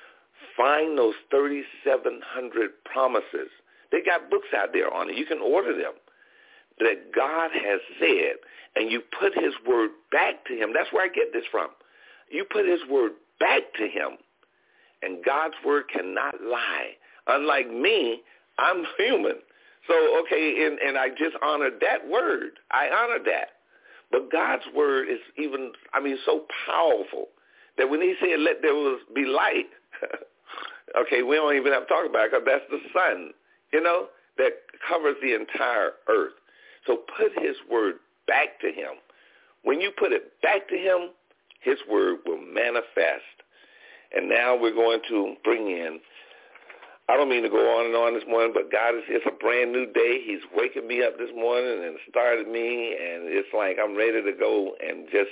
Find those 3,700 promises. They got books out there on it. You can order them, that God has said, and you put his word back to him. That's where I get this from. You put his word back to him, and God's word cannot lie. Unlike me, I'm human. So, okay, and I just honored that word. I honored that. But God's word is even, so powerful that when he said, let there be light, okay, we don't even have to talk about it, because that's the sun, that covers the entire earth. So put his word back to him. When you put it back to him, his word will manifest. And now we're going to bring in, I don't mean to go on this morning, but God, it's a brand new day. He's waking me up this morning and started me, and it's like I'm ready to go and just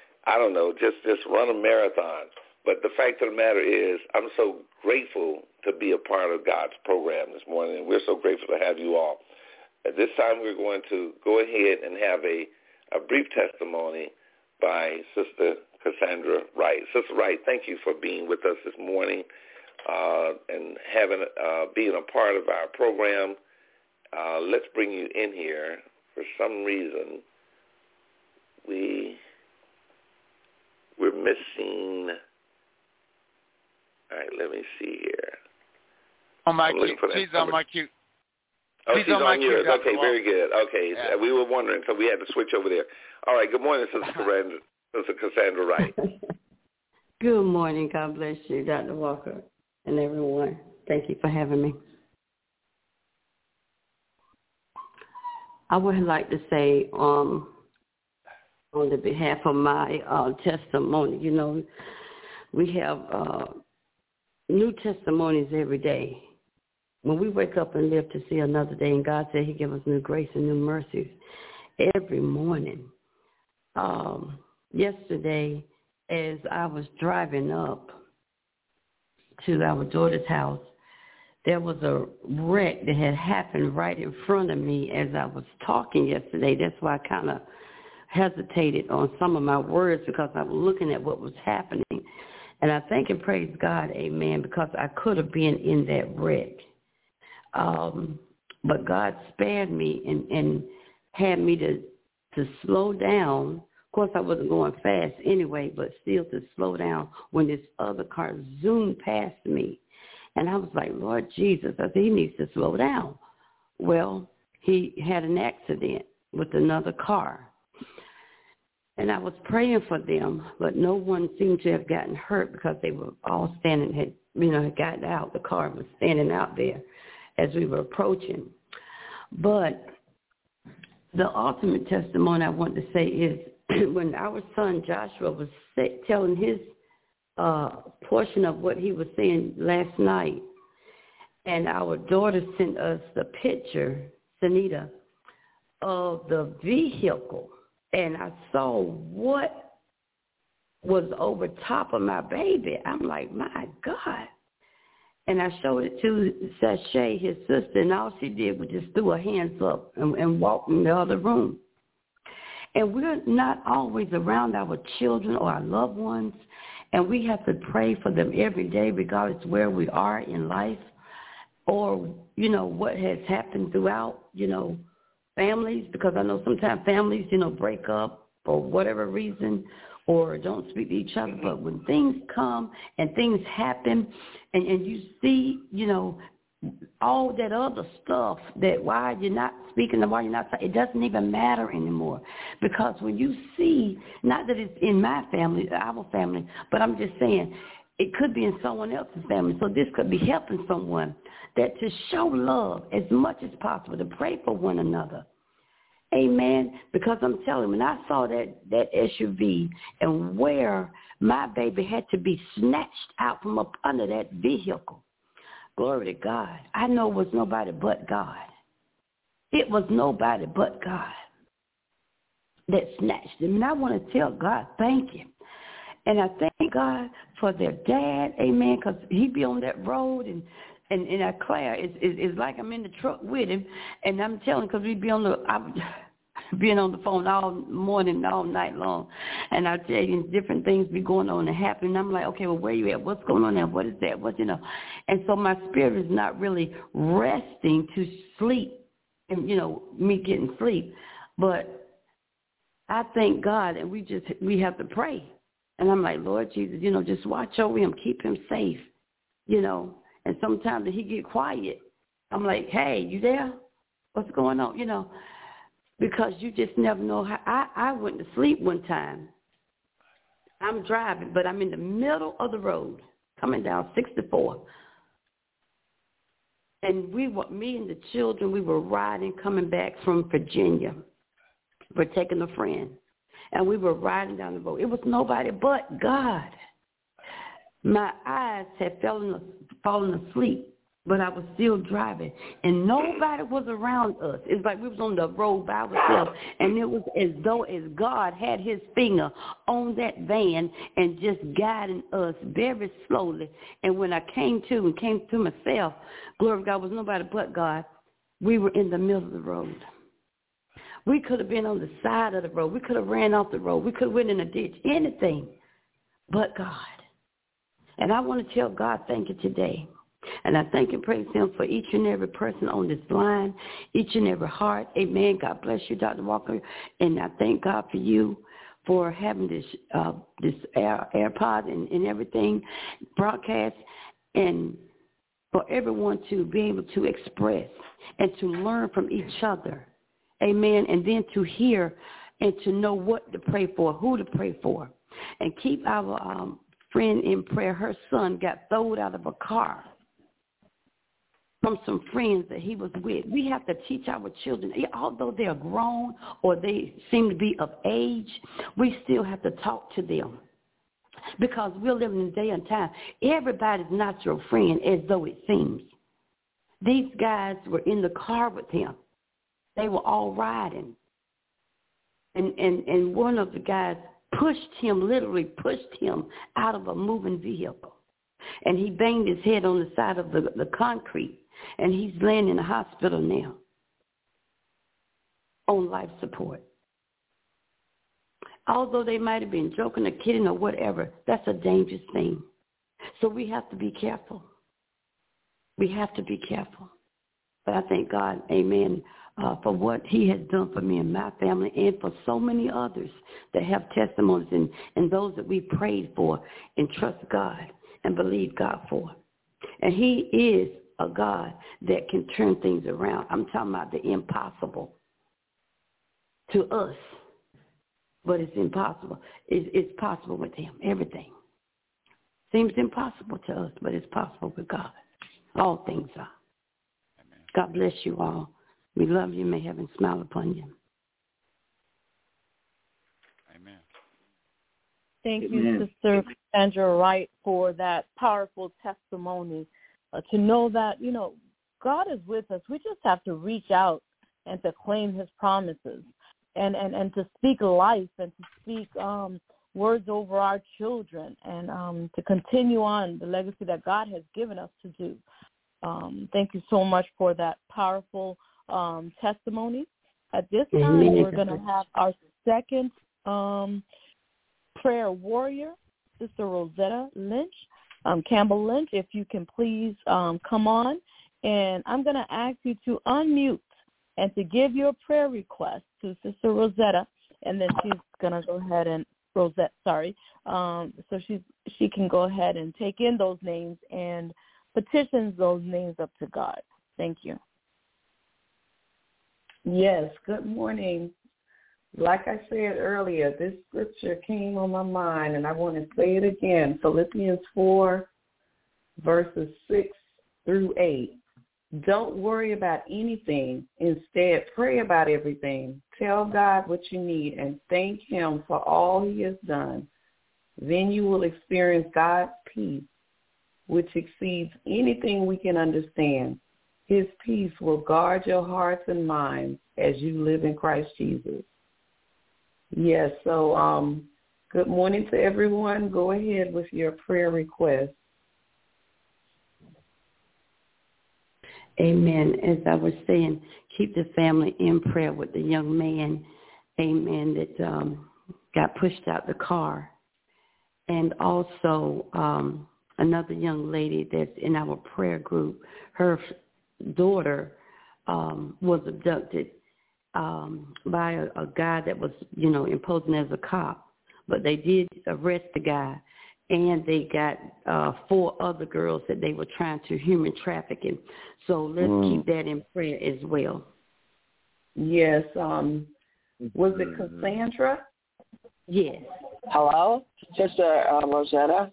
run a marathon. But the fact of the matter is, I'm so grateful to be a part of God's program this morning, and we're so grateful to have you all. At this time, we're going to go ahead and have a brief testimony by Sister Cassandra Wright. Sister Wright, thank you for being with us this morning and being a part of our program. Let's bring you in here. For some reason, we're missing. All right, let me see here. On my cue. She's on my cue. Oh, she's on yours. Okay, very good. Okay, yeah. We were wondering, so we had to switch over there. All right, good morning, Sister Cassandra Wright. Good morning. God bless you, Dr. Walker, and everyone. Thank you for having me. I would like to say, on the behalf of my testimony, we have new testimonies every day. When we wake up and live to see another day, and God said he give us new grace and new mercies every morning. Yesterday, as I was driving up to our daughter's house, there was a wreck that had happened right in front of me as I was talking yesterday. That's why I kind of hesitated on some of my words, because I was looking at what was happening. And I thank and praise God, amen, because I could have been in that wreck. But God spared me and had me to slow down. Of course, I wasn't going fast anyway, but still to slow down when this other car zoomed past me. And I was like, Lord Jesus, I said, he needs to slow down. Well, he had an accident with another car. And I was praying for them, but no one seemed to have gotten hurt, because they were all standing, had gotten out. The car was standing out there as we were approaching. But the ultimate testimony I want to say is, when our son Joshua was telling his portion of what he was saying last night, and our daughter sent us the picture, Sanita, of the vehicle, and I saw what was over top of my baby. I'm like, my God. And I showed it to Sashay, his sister, and all she did was just threw her hands up and walked in the other room. And we're not always around our children or our loved ones, and we have to pray for them every day, regardless of where we are in life or, you know, what has happened throughout, you know, families, because I know sometimes families, you know, break up for whatever reason or don't speak to each other. But when things come and things happen and you see, you know, all that other stuff, that why you're not speaking and why you're not, it doesn't even matter anymore. Because when you see, not that it's in my family, our family, but I'm just saying it could be in someone else's family. So this could be helping someone, that to show love as much as possible, to pray for one another. Amen. Because I'm telling you, when I saw that SUV and where my baby had to be snatched out from up under that vehicle, glory to God, I know it was nobody but God. It was nobody but God that snatched him. And I want to tell God, thank you. And I thank God for their dad, amen, because he be on that road and Claire, it's like I'm in the truck with him, and I'm telling, because we be on being on the phone all morning, all night long, and I tell you, different things be going on and happening. I'm like, okay, well, where you at? What's going on there? What is that? What, you know? And so my spirit is not really resting to sleep, and, you know, me getting sleep, but I thank God, and we have to pray. And I'm like, Lord Jesus, you know, just watch over him, keep him safe, you know. And sometimes he get quiet, I'm like, hey, you there? What's going on? You know, because you just never know how. I went to sleep one time. I'm driving, but I'm in the middle of the road coming down 64. And me and the children, we were riding, coming back from Virginia. We're taking a friend. And we were riding down the road. It was nobody but God. My eyes had fallen asleep, but I was still driving, and nobody was around us. It's like we was on the road by ourselves, and it was as though as God had his finger on that van and just guiding us very slowly. And when I came to myself, glory to God, was nobody but God. We were in the middle of the road. We could have been on the side of the road. We could have ran off the road. We could have went in a ditch, anything but God. And I want to tell God thank you today. And I thank and praise him for each and every person on this line, each and every heart. Amen. God bless you, Dr. Walker. And I thank God for you for having this AirPod and everything broadcast, and for everyone to be able to express and to learn from each other. Amen. And then to hear and to know what to pray for, who to pray for. And keep our friend in prayer. Her son got thrown out of a car from some friends that he was with. We have to teach our children, although they're grown or they seem to be of age, we still have to talk to them, because we're living in a day and time. Everybody's not your friend, as though it seems. These guys were in the car with him. They were all riding. And one of the guys literally pushed him out of a moving vehicle. And he banged his head on the side of the concrete. And he's laying in the hospital now on life support. Although they might have been joking or kidding or whatever, that's a dangerous thing. So we have to be careful. We have to be careful. But I thank God, amen, for what he has done for me and my family, and for so many others that have testimonies, and those that we prayed for and trust God and believe God for. And he is a God that can turn things around. I'm talking about the impossible to us, but it's impossible. It's possible with him. Everything seems impossible to us, but it's possible with God. All things are. Amen. God bless you all. We love you. May heaven smile upon you. Amen. Thank you, Sister Sandra Wright, for that powerful testimony. To know that, you know, God is with us. We just have to reach out and to claim his promises and to speak life and to speak words over our children and to continue on the legacy that God has given us to do. Thank you so much for that powerful testimony. At this time, we're going to have our second prayer warrior, Sister Rosetta Lynch, Campbell Lynch, if you can please come on. And I'm going to ask you to unmute and to give your prayer request to Sister Rosetta, and then she's going to go ahead and, so she can go ahead and take in those names and petitions those names up to God. Thank you. Yes, good morning. Like I said earlier, this scripture came on my mind, and I want to say it again. Philippians 4, verses 6 through 8. Don't worry about anything. Instead, pray about everything. Tell God what you need and thank him for all he has done. Then you will experience God's peace, which exceeds anything we can understand. His peace will guard your hearts and minds as you live in Christ Jesus. Yes, so good morning to everyone. Go ahead with your prayer request. Amen. As I was saying, keep the family in prayer with the young man, amen, that got pushed out the car. And also another young lady that's in our prayer group, her daughter was abducted by a guy that was, imposing as a cop. But they did arrest the guy, and they got 4 other girls that they were trying to human trafficking. So let's keep that in prayer as well. Yes. Was it Cassandra? Yes. Hello, Sister Rosetta.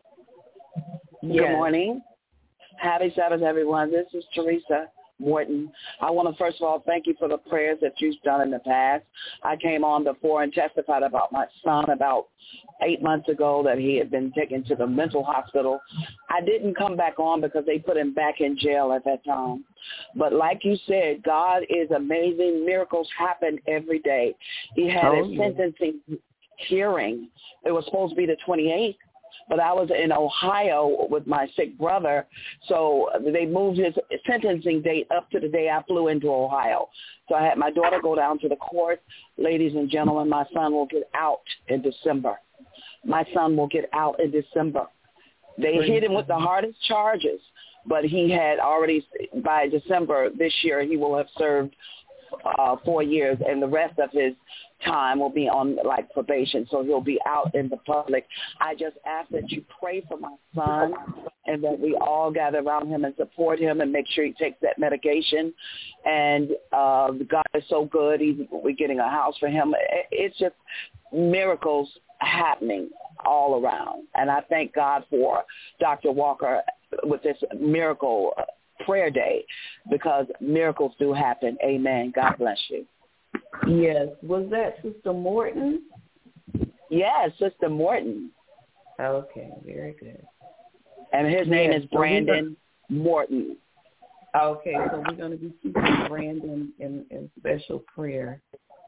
Yes. Good morning. Happy Sabbath, everyone. This is Teresa Morton. I want to first of all thank you for the prayers that you've done in the past. I came on before and testified about my son about 8 months ago that he had been taken to the mental hospital. I didn't come back on because they put him back in jail at that time. But like you said, God is amazing. Miracles happen every day. He had a sentencing hearing. It was supposed to be the 28th. But I was in Ohio with my sick brother, so they moved his sentencing date up to the day I flew into Ohio. So I had my daughter go down to the court. Ladies and gentlemen, my son will get out in December. My son will get out in December. They hit him with the hardest charges, but he had already, by December this year, he will have served 4 years, and the rest of his time will be on like probation, so he'll be out in the public. I just ask that you pray for my son and that we all gather around him and support him and make sure he takes that medication. And God is so good. We're getting a house for him. It's just miracles happening all around. And I thank God for Dr. Walker with this miracle prayer day, because miracles do happen. Amen. God bless you. Yes. Was that Sister Morton? Yes, Sister Morton. Okay, very good. And his name is Brandon Morton. Okay, so we're going to be keeping Brandon in special prayer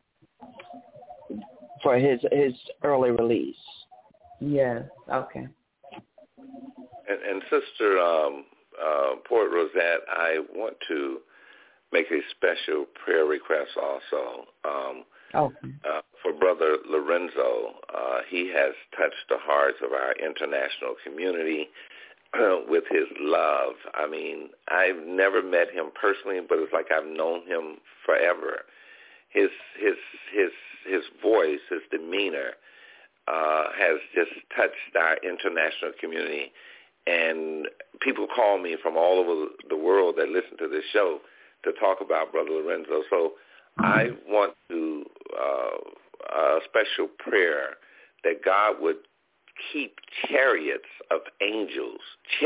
for his early release. Yes, okay. And Sister Port Rosette, I want to make a special prayer request also for Brother Lorenzo. He has touched the hearts of our international community with his love. I mean, I've never met him personally, but it's like I've known him forever. His voice, his demeanor has just touched our international community. And people call me from all over the world that listen to this show to talk about Brother Lorenzo. So I want to a special prayer that God would keep chariots of angels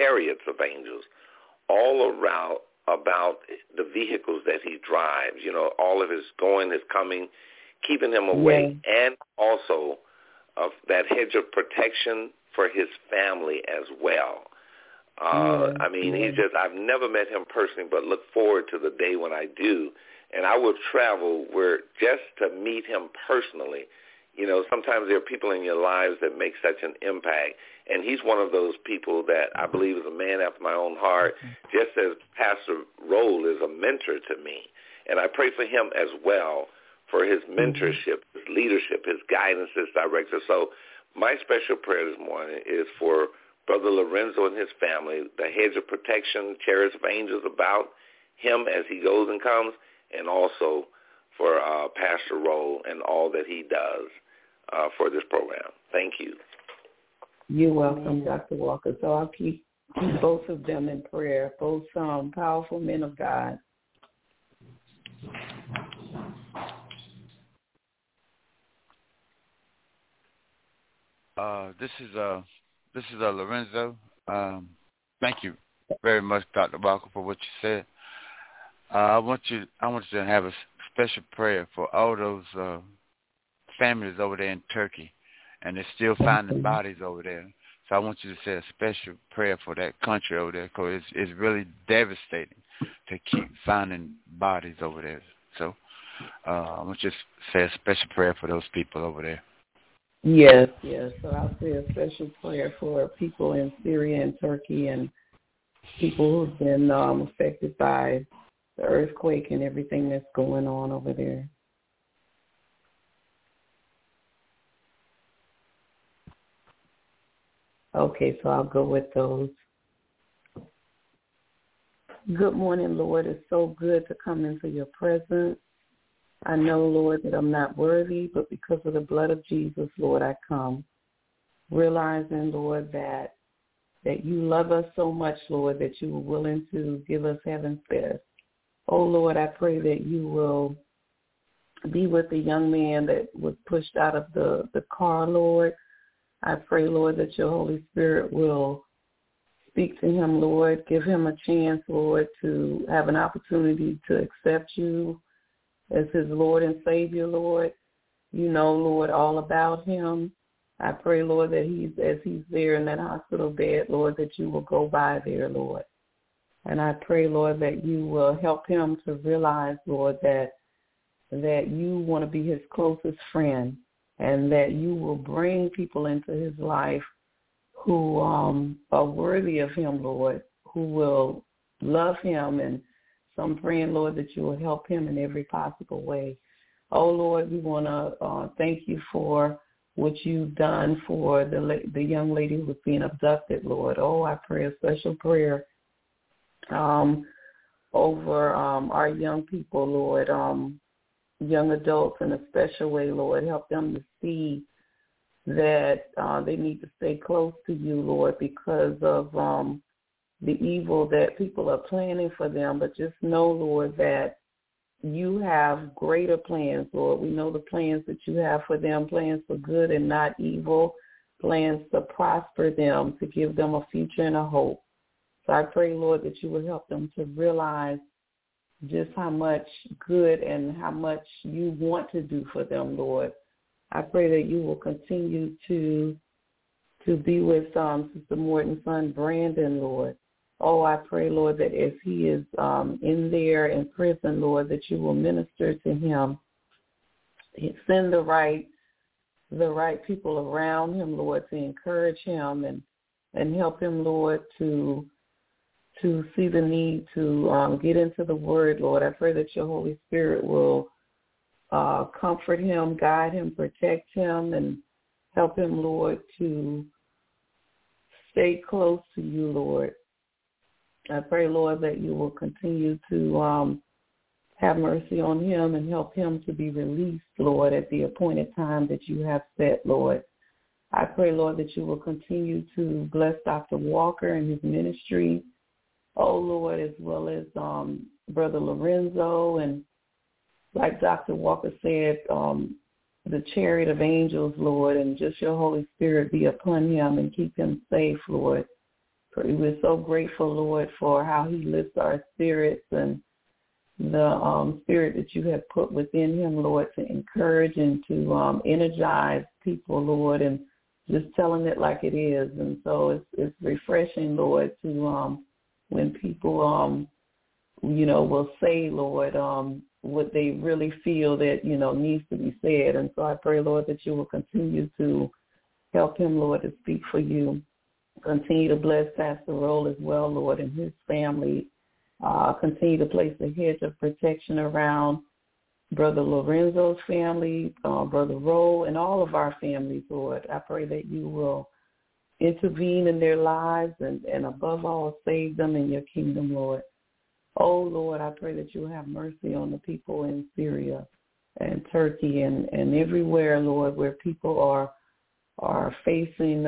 all around about the vehicles that he drives, all of his going, his coming, keeping him away, and also that hedge of protection for his family as well. I mean, I've never met him personally, but look forward to the day when I do. And I will travel just to meet him personally. You know, sometimes there are people in your lives that make such an impact. And he's one of those people that I believe is a man after my own heart, just as Pastor Roll is a mentor to me. And I pray for him as well, for his mentorship, his leadership, his guidance, his direction. So my special prayer this morning is for Brother Lorenzo and his family, the hedge of protection, chariots of angels about him as he goes and comes, and also for Pastor Roll and all that he does for this program. Thank you. You're welcome, Dr. Walker. So I'll keep both of them in prayer, both powerful men of God. This is Lorenzo. Thank you very much, Dr. Walker, for what you said. I want you to have a special prayer for all those families over there in Turkey, and they're still finding bodies over there. So I want you to say a special prayer for that country over there, because it's really devastating to keep finding bodies over there. So I want you to say a special prayer for those people over there. Yes. So I'll say a special prayer for people in Syria and Turkey and people who've been affected by the earthquake and everything that's going on over there. Okay, so I'll go with those. Good morning, Lord. It's so good to come into your presence. I know, Lord, that I'm not worthy, but because of the blood of Jesus, Lord, I come. Realizing, Lord, that you love us so much, Lord, that you were willing to give us heaven's best. Oh, Lord, I pray that you will be with the young man that was pushed out of the car, Lord. I pray, Lord, that your Holy Spirit will speak to him, Lord. Give him a chance, Lord, to have an opportunity to accept you as his Lord and Savior, Lord. You know, Lord, all about him. I pray, Lord, that as he's there in that hospital bed, Lord, that you will go by there, Lord. And I pray, Lord, that you will help him to realize, Lord, that you want to be his closest friend, and that you will bring people into his life who are worthy of him, Lord, who will love him. And so I'm praying, Lord, that you will help him in every possible way. Oh, Lord, we want to thank you for what you've done for the young lady who was being abducted, Lord. Oh, I pray a special prayer over our young people, Lord, young adults in a special way, Lord. Help them to see that they need to stay close to you, Lord, because of the evil that people are planning for them. But just know, Lord, that you have greater plans, Lord. We know the plans that you have for them, plans for good and not evil, plans to prosper them, to give them a future and a hope. So I pray, Lord, that you will help them to realize just how much good and how much you want to do for them, Lord. I pray that you will continue to be with Sister Morton's son, Brandon, Lord. Oh, I pray, Lord, that as he is in there in prison, Lord, that you will minister to him. Send the right people around him, Lord, to encourage him and help him, Lord, to see the need to get into the Word, Lord. I pray that your Holy Spirit will comfort him, guide him, protect him, and help him, Lord, to stay close to you, Lord. I pray, Lord, that you will continue to have mercy on him and help him to be released, Lord, at the appointed time that you have set, Lord. I pray, Lord, that you will continue to bless Dr. Walker and his ministry, oh, Lord, as well as Brother Lorenzo, and like Dr. Walker said, the chariot of angels, Lord, and just your Holy Spirit be upon him and keep him safe, Lord. We're so grateful, Lord, for how he lifts our spirits and the spirit that you have put within him, Lord, to encourage and to energize people, Lord, and just telling it like it is. And so it's refreshing, Lord, to when people, will say, Lord, what they really feel that, needs to be said. And so I pray, Lord, that you will continue to help him, Lord, to speak for you. Continue to bless Pastor Roll as well, Lord, and his family. Continue to place a hedge of protection around Brother Lorenzo's family, Brother Roll, and all of our families, Lord. I pray that you will intervene in their lives and above all, save them in your kingdom, Lord. Oh, Lord, I pray that you will have mercy on the people in Syria and Turkey and everywhere, Lord, where people are facing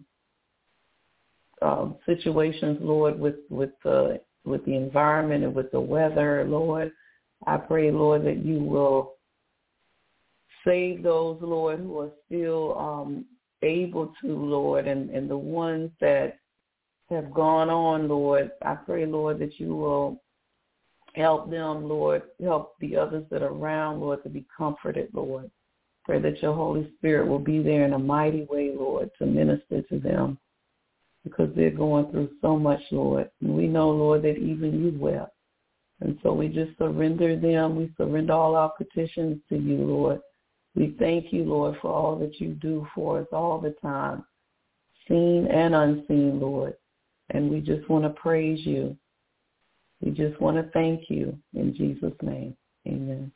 situations, Lord, with the environment and with the weather, Lord. I pray, Lord, that you will save those, Lord, who are still able to, Lord, and the ones that have gone on, Lord. I pray, Lord, that you will help them, Lord, help the others that are around, Lord, to be comforted, Lord. Pray that your Holy Spirit will be there in a mighty way, Lord, to minister to them, because they're going through so much, Lord. And we know, Lord, that even you wept. And so we just surrender them. We surrender all our petitions to you, Lord. We thank you, Lord, for all that you do for us all the time, seen and unseen, Lord. And we just want to praise you. We just want to thank you in Jesus' name. Amen.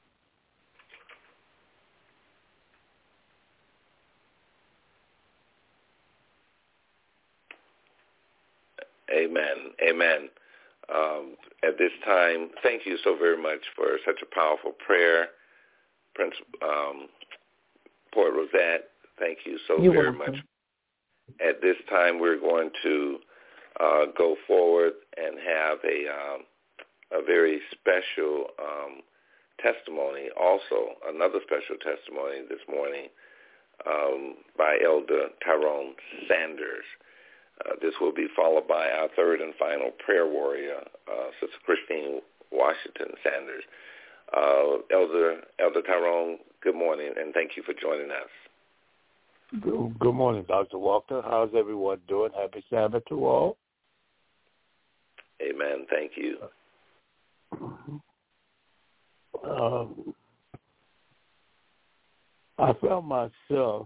Amen. Amen. At this time, thank you so very much for such a powerful prayer. Prince Port Rosette, thank you so very much. At this time, we're going to go forward and have a very special testimony, also another special testimony this morning by Elder Tyrone Sanders. This will be followed by our third and final prayer warrior, Sister Christine Washington Sanders. Elder Tyrone, good morning, and thank you for joining us. Good morning, Dr. Walker. How's everyone doing? Happy Sabbath to all. Amen. Thank you. I found myself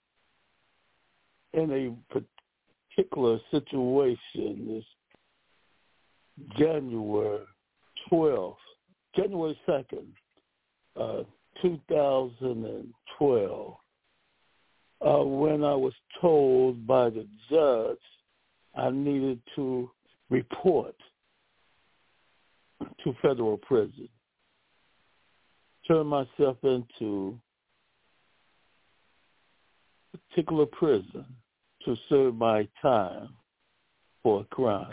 in a particular situation this January 2nd, 2012, when I was told by the judge I needed to report to federal prison, turn myself into a particular prison to serve my time for a crime.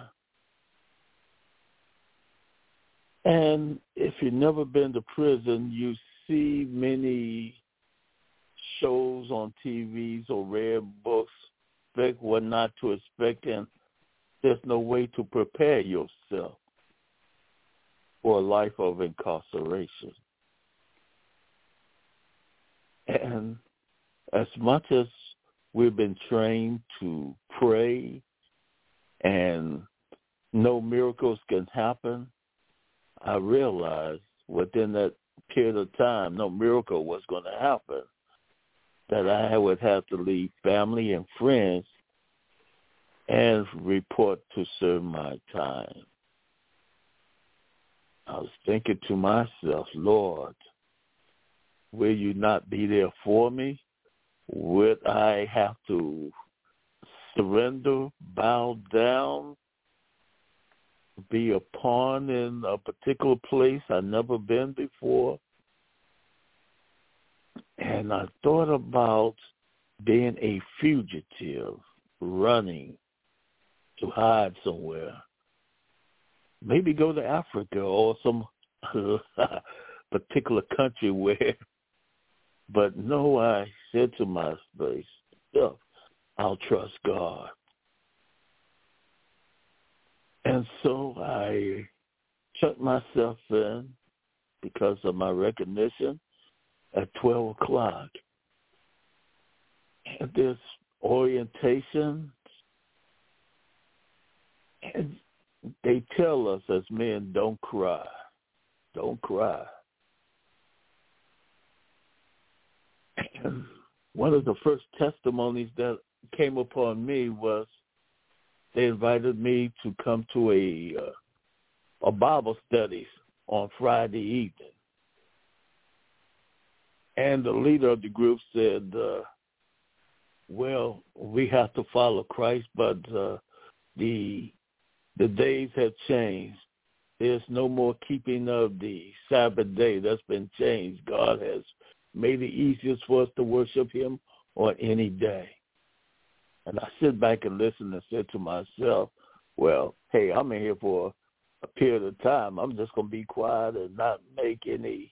And if you've never been to prison, you see many shows on TVs or read books, expect what not to expect, and there's no way to prepare yourself for a life of incarceration. And as much as we've been trained to pray and no miracles can happen, I realized within that period of time no miracle was going to happen, that I would have to leave family and friends and report to serve my time. I was thinking to myself, Lord, will you not be there for me? Would I have to surrender, bow down, be a pawn in a particular place I've never been before? And I thought about being a fugitive, running to hide somewhere. Maybe go to Africa or some particular country where, but no, I said to myself, I'll trust God. And so I shut myself in, because of my recognition at 12 o'clock. And there's orientation. And they tell us as men, don't cry. Don't cry. And one of the first testimonies that came upon me was they invited me to come to a Bible study on Friday evening. And the leader of the group said, well, we have to follow Christ, but the days have changed. There's no more keeping of the Sabbath day. That's been changed. God has made it easiest for us to worship him on any day. And I sit back and listen and said to myself, well, hey, I'm in here for a period of time. I'm just going to be quiet and not make any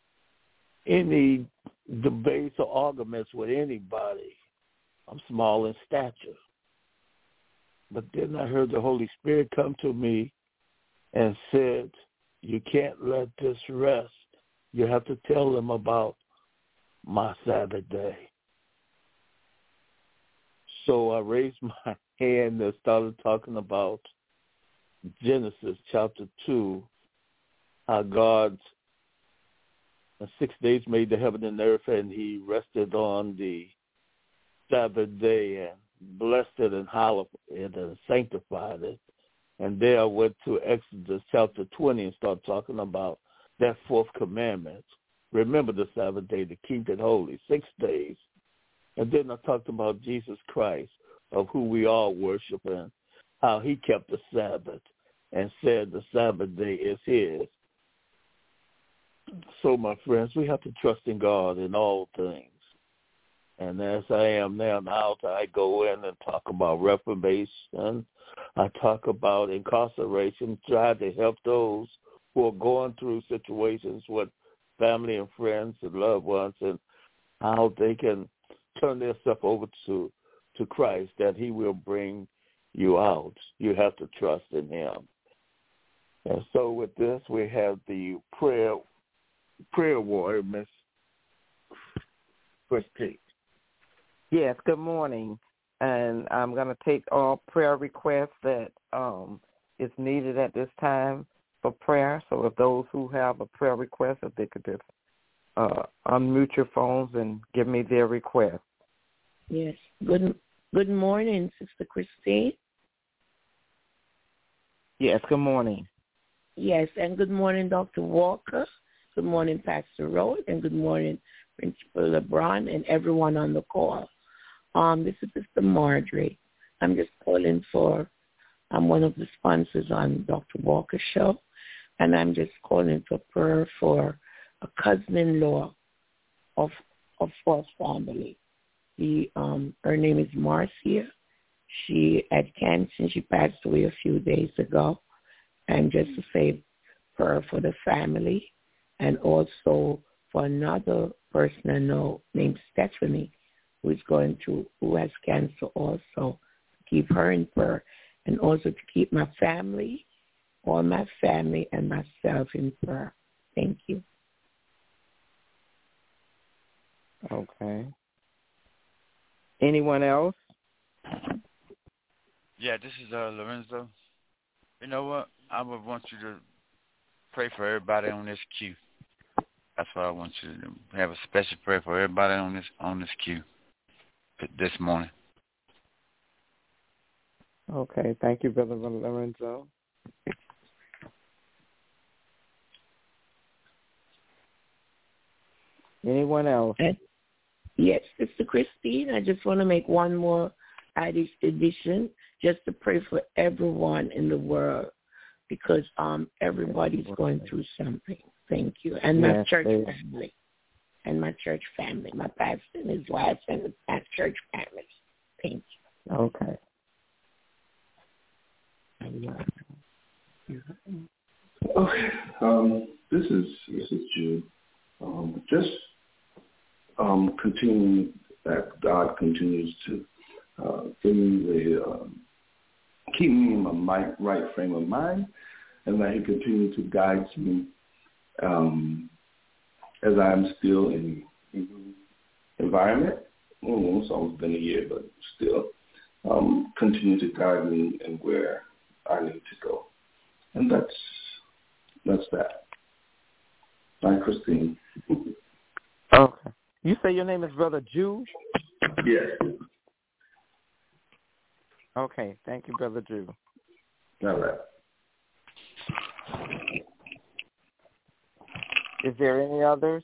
debates or arguments with anybody. I'm small in stature. But then I heard the Holy Spirit come to me and said, you can't let this rest. You have to tell them about my Sabbath day. So I raised my hand and started talking about Genesis chapter 2, how God in 6 days made the heaven and earth, and he rested on the Sabbath day and blessed it and hallowed it and sanctified it. And there I went to Exodus chapter 20 and started talking about that fourth commandment. Remember the Sabbath day to keep it holy, 6 days. And then I talked about Jesus Christ, of who we all worship, and how he kept the Sabbath and said the Sabbath day is his. So, my friends, we have to trust in God in all things. And as I am now, I go in and talk about reformation. I talk about incarceration, try to help those who are going through situations with family and friends and loved ones, and how they can turn their stuff over to Christ, that he will bring you out. You have to trust in him. And so with this, we have the prayer warrior, Miss Christine. Yes, good morning. And I'm going to take all prayer requests that is needed at this time for prayer. So if those who have a prayer request, if they could just unmute your phones and give me their request. Yes. Good morning, Sister Christine. Yes, good morning. Yes, and good morning, Dr. Walker. Good morning, Pastor Rhodes, and good morning, Principal LeBron, and everyone on the call. This is Sister Marjorie. I'm just calling I'm one of the sponsors on Dr. Walker's show, and I'm just calling for prayer for a cousin-in-law of our family. Her name is Marcia. She had cancer. She passed away a few days ago. And just to say prayer for the family, and also for another person I know named Stephanie, who has cancer also. Keep her in prayer, and also to keep my family, all my family, and myself in prayer. Thank you. Okay. Anyone else? Yeah, this is Lorenzo. You know what? I would want you to pray for everybody on this queue. That's what I want you to do. Have a special prayer for everybody on this queue this morning. Okay, thank you, Brother Lorenzo. Anyone else? Yes, Sister Christine, I just want to make one more addition, just to pray for everyone in the world, because everybody's going through something. Thank you. And my church family. And my church family. My pastor and his wife and my church family. Thank you. Okay. Okay. This is Jude. Just continuing that God continues to give me keep me in my right frame of mind, and that He continues to guide me as I'm still in environment. It's almost been a year, but still continue to guide me and where I need to go. And that's that. Hi, Christine. Okay. You say your name is Brother Jew? Yes. Okay. Thank you, Brother Jew. All right. Is there any others?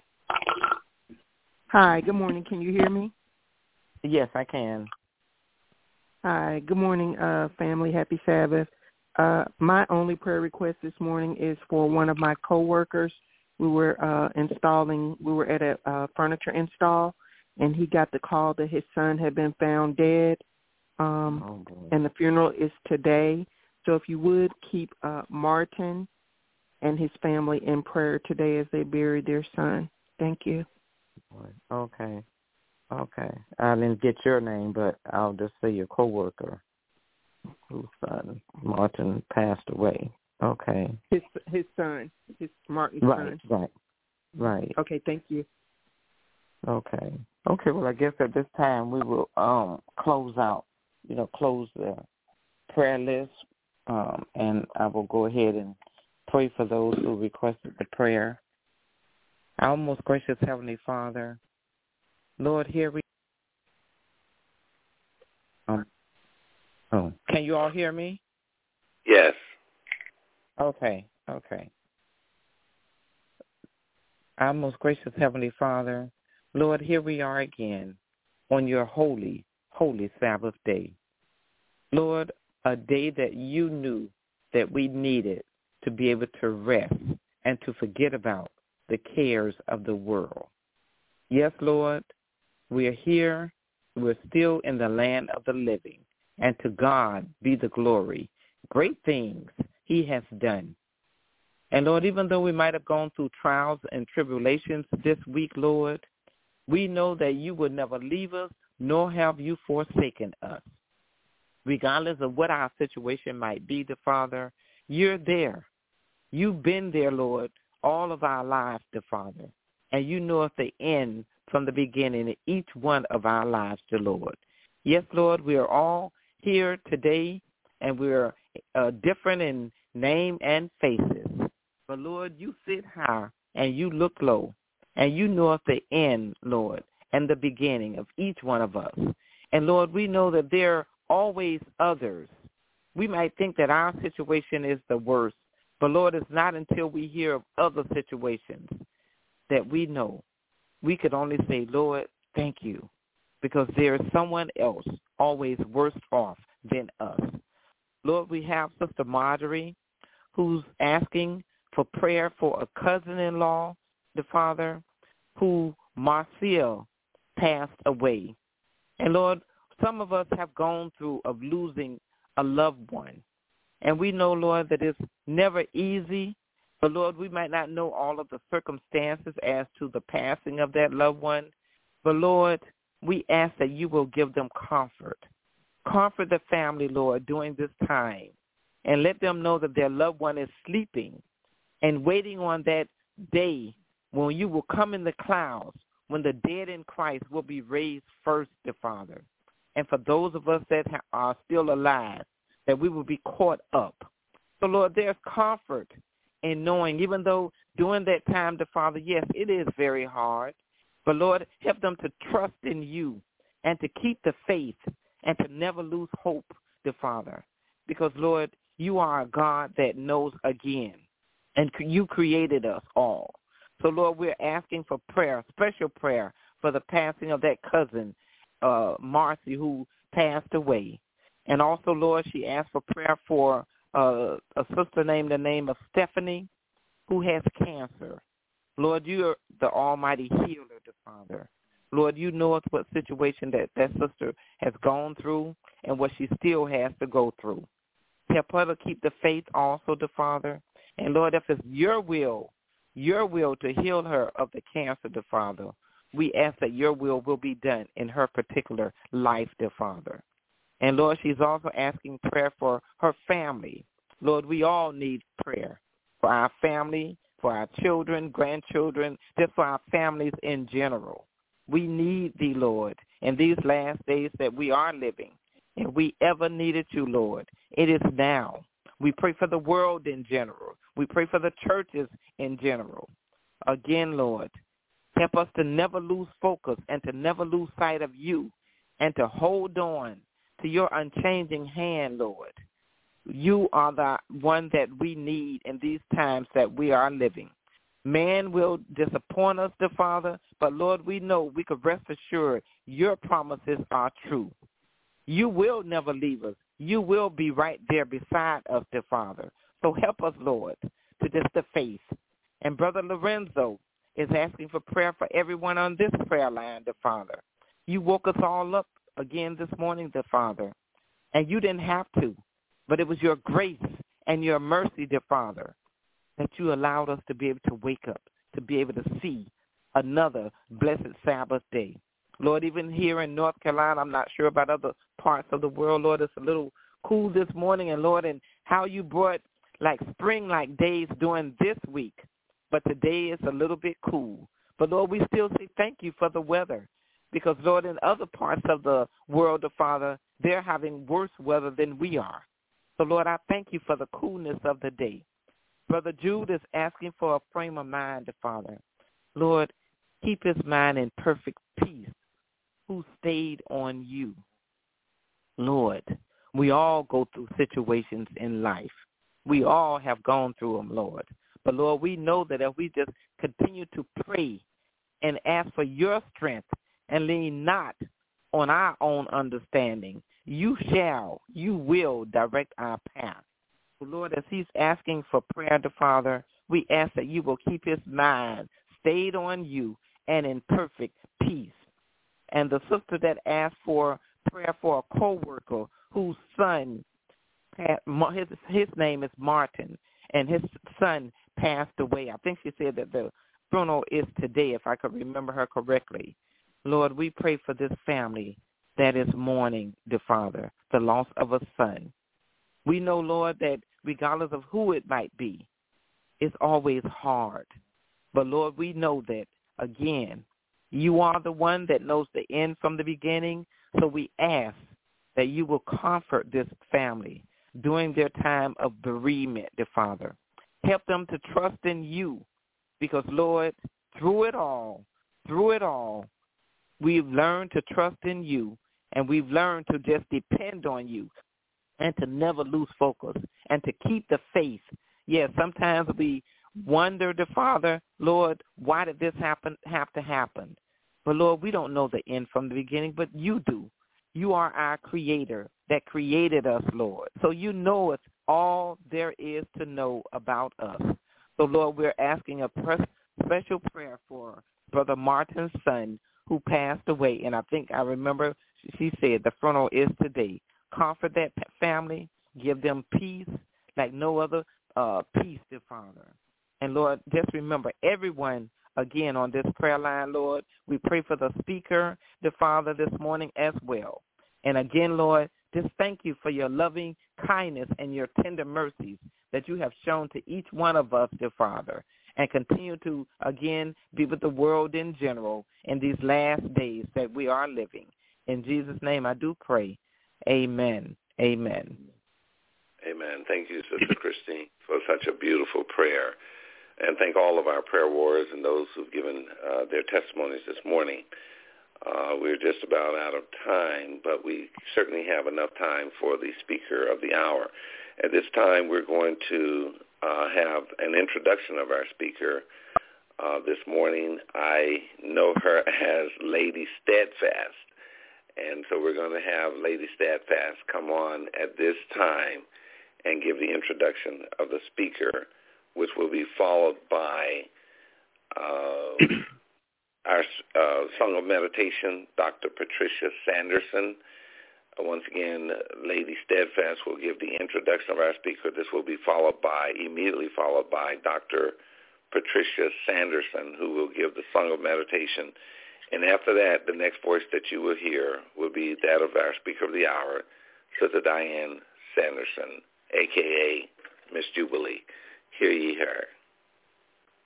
Hi, good morning. Can you hear me? Yes, I can. Hi, good morning, family. Happy Sabbath. My only prayer request this morning is for one of my coworkers. We were at a furniture install, and he got the call that his son had been found dead, and the funeral is today. So if you would keep Martin and his family in prayer today as they bury their son. Thank you. Okay. I didn't get your name, but I'll just say your coworker whose son, Martin, passed away. Okay. His son, Martin's son. Right. Okay, thank you. Okay. Well, I guess at this time we will close the prayer list, and I will go ahead and pray for those who requested the prayer. Our most gracious Heavenly Father, Lord, here we. Can you all hear me? Yes. Okay. Our most gracious Heavenly Father, Lord, here we are again on your holy, holy Sabbath day. Lord, a day that you knew that we needed to be able to rest and to forget about the cares of the world. Yes, Lord, we are here. We're still in the land of the living, and to God be the glory. Great things he has done. And, Lord, even though we might have gone through trials and tribulations this week, Lord, we know that you will never leave us, nor have you forsaken us. Regardless of what our situation might be, the Father, you're there. You've been there, Lord, all of our lives, the Father. And you know at the end from the beginning of each one of our lives, the Lord. Yes, Lord, we are all here today, and we're different in name and faces. But, Lord, you sit high and you look low, and you know at the end, Lord, and the beginning of each one of us. And, Lord, we know that there are always others. We might think that our situation is the worst, but, Lord, it's not until we hear of other situations that we know. We could only say, Lord, thank you, because there is someone else always worse off than us. Lord, we have Sister Marjorie, who's asking for prayer for a cousin-in-law, the Father, who Marcel passed away. And, Lord, some of us have gone through of losing a loved one. And we know, Lord, that it's never easy. But, Lord, we might not know all of the circumstances as to the passing of that loved one. But, Lord, we ask that you will give them comfort. Comfort the family, Lord, during this time. And let them know that their loved one is sleeping and waiting on that day when you will come in the clouds, when the dead in Christ will be raised first, the Father. And for those of us that are still alive, that we will be caught up. So, Lord, there's comfort in knowing, even though during that time, the Father, yes, it is very hard. But, Lord, help them to trust in you and to keep the faith and to never lose hope, the Father. Because, Lord, you are a God that knows again, and you created us all. So, Lord, we're asking for prayer, special prayer, for the passing of that cousin, Marcy, who passed away. And also, Lord, she asked for prayer for a sister named the name of Stephanie, who has cancer. Lord, you are the almighty healer, the Father. Lord, you know what situation that sister has gone through and what she still has to go through. Help her to keep the faith also, the Father. And, Lord, if it's your will to heal her of the cancer, the Father, we ask that your will be done in her particular life, the Father. And, Lord, she's also asking prayer for her family. Lord, we all need prayer for our family, for our children, grandchildren, just for our families in general. We need thee, Lord, in these last days that we are living. If we ever needed you, Lord, it is now. We pray for the world in general. We pray for the churches in general. Again, Lord, help us to never lose focus and to never lose sight of you and to hold on to your unchanging hand, Lord. You are the one that we need in these times that we are living. Man will disappoint us, the Father, but, Lord, we know we can rest assured your promises are true. You will never leave us. You will be right there beside us, dear Father. So help us, Lord, to just the faith. And Brother Lorenzo is asking for prayer for everyone on this prayer line, dear Father. You woke us all up again this morning, dear Father, and you didn't have to, but it was your grace and your mercy, dear Father, that you allowed us to be able to wake up, to be able to see another blessed Sabbath day. Lord, even here in North Carolina, I'm not sure about other parts of the world, Lord, it's a little cool this morning, and Lord, and how you brought like spring-like days during this week, but today is a little bit cool. But, Lord, we still say thank you for the weather because, Lord, in other parts of the world, the Father, they're having worse weather than we are. So, Lord, I thank you for the coolness of the day. Brother Jude is asking for a frame of mind, the Father. Lord, keep his mind in perfect peace, who stayed on you. Lord, we all go through situations in life. We all have gone through them, Lord. But, Lord, we know that if we just continue to pray and ask for your strength and lean not on our own understanding, you will direct our path. So, Lord, as he's asking for prayer to Father, we ask that you will keep his mind stayed on you and in perfect peace. And the sister that asked for prayer for a co-worker whose son, his name is Martin, and his son passed away. I think she said that the funeral is today, if I could remember her correctly. Lord, we pray for this family that is mourning, the Father, the loss of a son. We know, Lord, that regardless of who it might be, it's always hard. But, Lord, we know that, again, you are the one that knows the end from the beginning, so we ask that you will comfort this family during their time of bereavement, dear Father. Help them to trust in you because, Lord, through it all, we've learned to trust in you, and we've learned to just depend on you and to never lose focus and to keep the faith. Yes, sometimes we wonder, the Father, Lord, why did this have to happen? But, Lord, we don't know the end from the beginning, but you do. You are our creator that created us, Lord. So you know it's all there is to know about us. So, Lord, we're asking a special prayer for Brother Martin's son who passed away. And I think I remember she said the funeral is today. Comfort that family. Give them peace like no other peace, dear Father. And, Lord, just remember everyone, again, on this prayer line, Lord. We pray for the speaker, the Father, this morning as well. And, again, Lord, just thank you for your loving kindness and your tender mercies that you have shown to each one of us, dear Father, and continue to, again, be with the world in general in these last days that we are living. In Jesus' name I do pray. Amen. Amen. Amen. Thank you, Sister Christine, for such a beautiful prayer. And thank all of our prayer warriors and those who've given their testimonies this morning. We're just about out of time, but we certainly have enough time for the speaker of the hour. At this time, we're going to have an introduction of our speaker this morning. I know her as Lady Steadfast, and so we're going to have Lady Steadfast come on at this time and give the introduction of the speaker, which will be followed by our Song of Meditation, Dr. Patricia Sanderson. Once again, Lady Steadfast will give the introduction of our speaker. This will be immediately followed by Dr. Patricia Sanderson, who will give the Song of Meditation. And after that, the next voice that you will hear will be that of our speaker of the hour, Sister Diane Sanderson, a.k.a. Miss Jubilee. Hear ye her.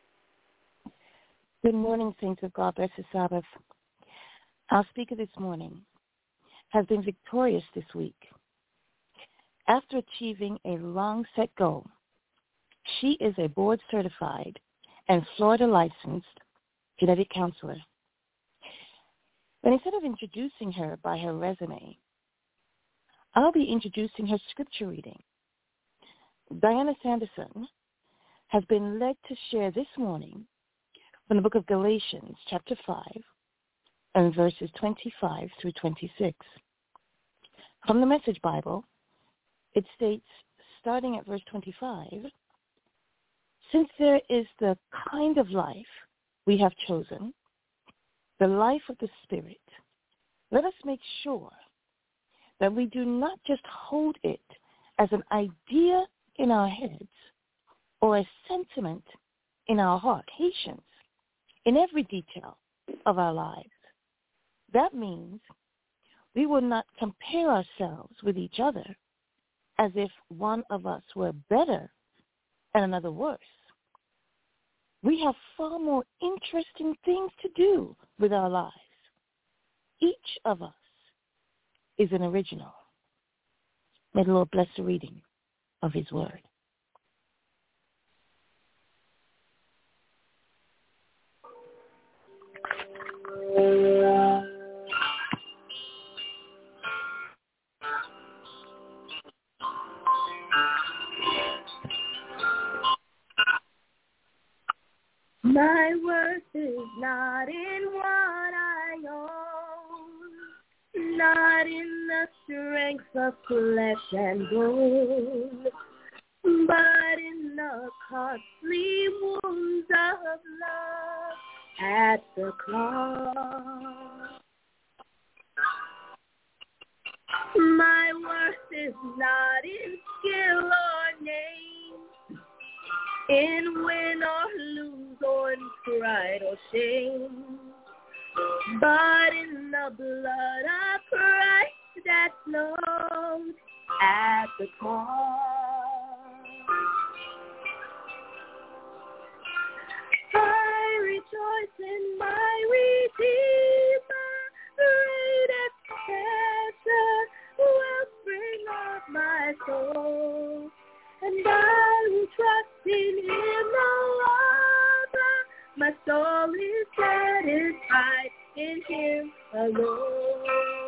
Good morning, saints of God. Blessed Sabbath. Our speaker this morning has been victorious this week. After achieving a long-set goal, she is a board-certified and Florida-licensed genetic counselor. But instead of introducing her by her resume, I'll be introducing her scripture reading. Diana Sanderson has been led to share this morning from the book of Galatians, chapter 5, and verses 25 through 26. From the Message Bible, it states, starting at verse 25, since there is the kind of life we have chosen, the life of the Spirit, let us make sure that we do not just hold it as an idea in our heads or a sentiment in our heart, patience, in every detail of our lives. That means we will not compare ourselves with each other as if one of us were better and another worse. We have far more interesting things to do with our lives. Each of us is an original. May the Lord bless the reading of his word. My worth is not in what I own, not in the strength of flesh and bone, but in the costly wounds of love at the cross. My worth is not in skill or name, in win or lose or in pride or shame, but in the blood of Christ that flowed at the cross. I rejoice in my Redeemer, greatest treasure, wellspring of my soul, and I will trust in him no other. My soul is satisfied in him alone.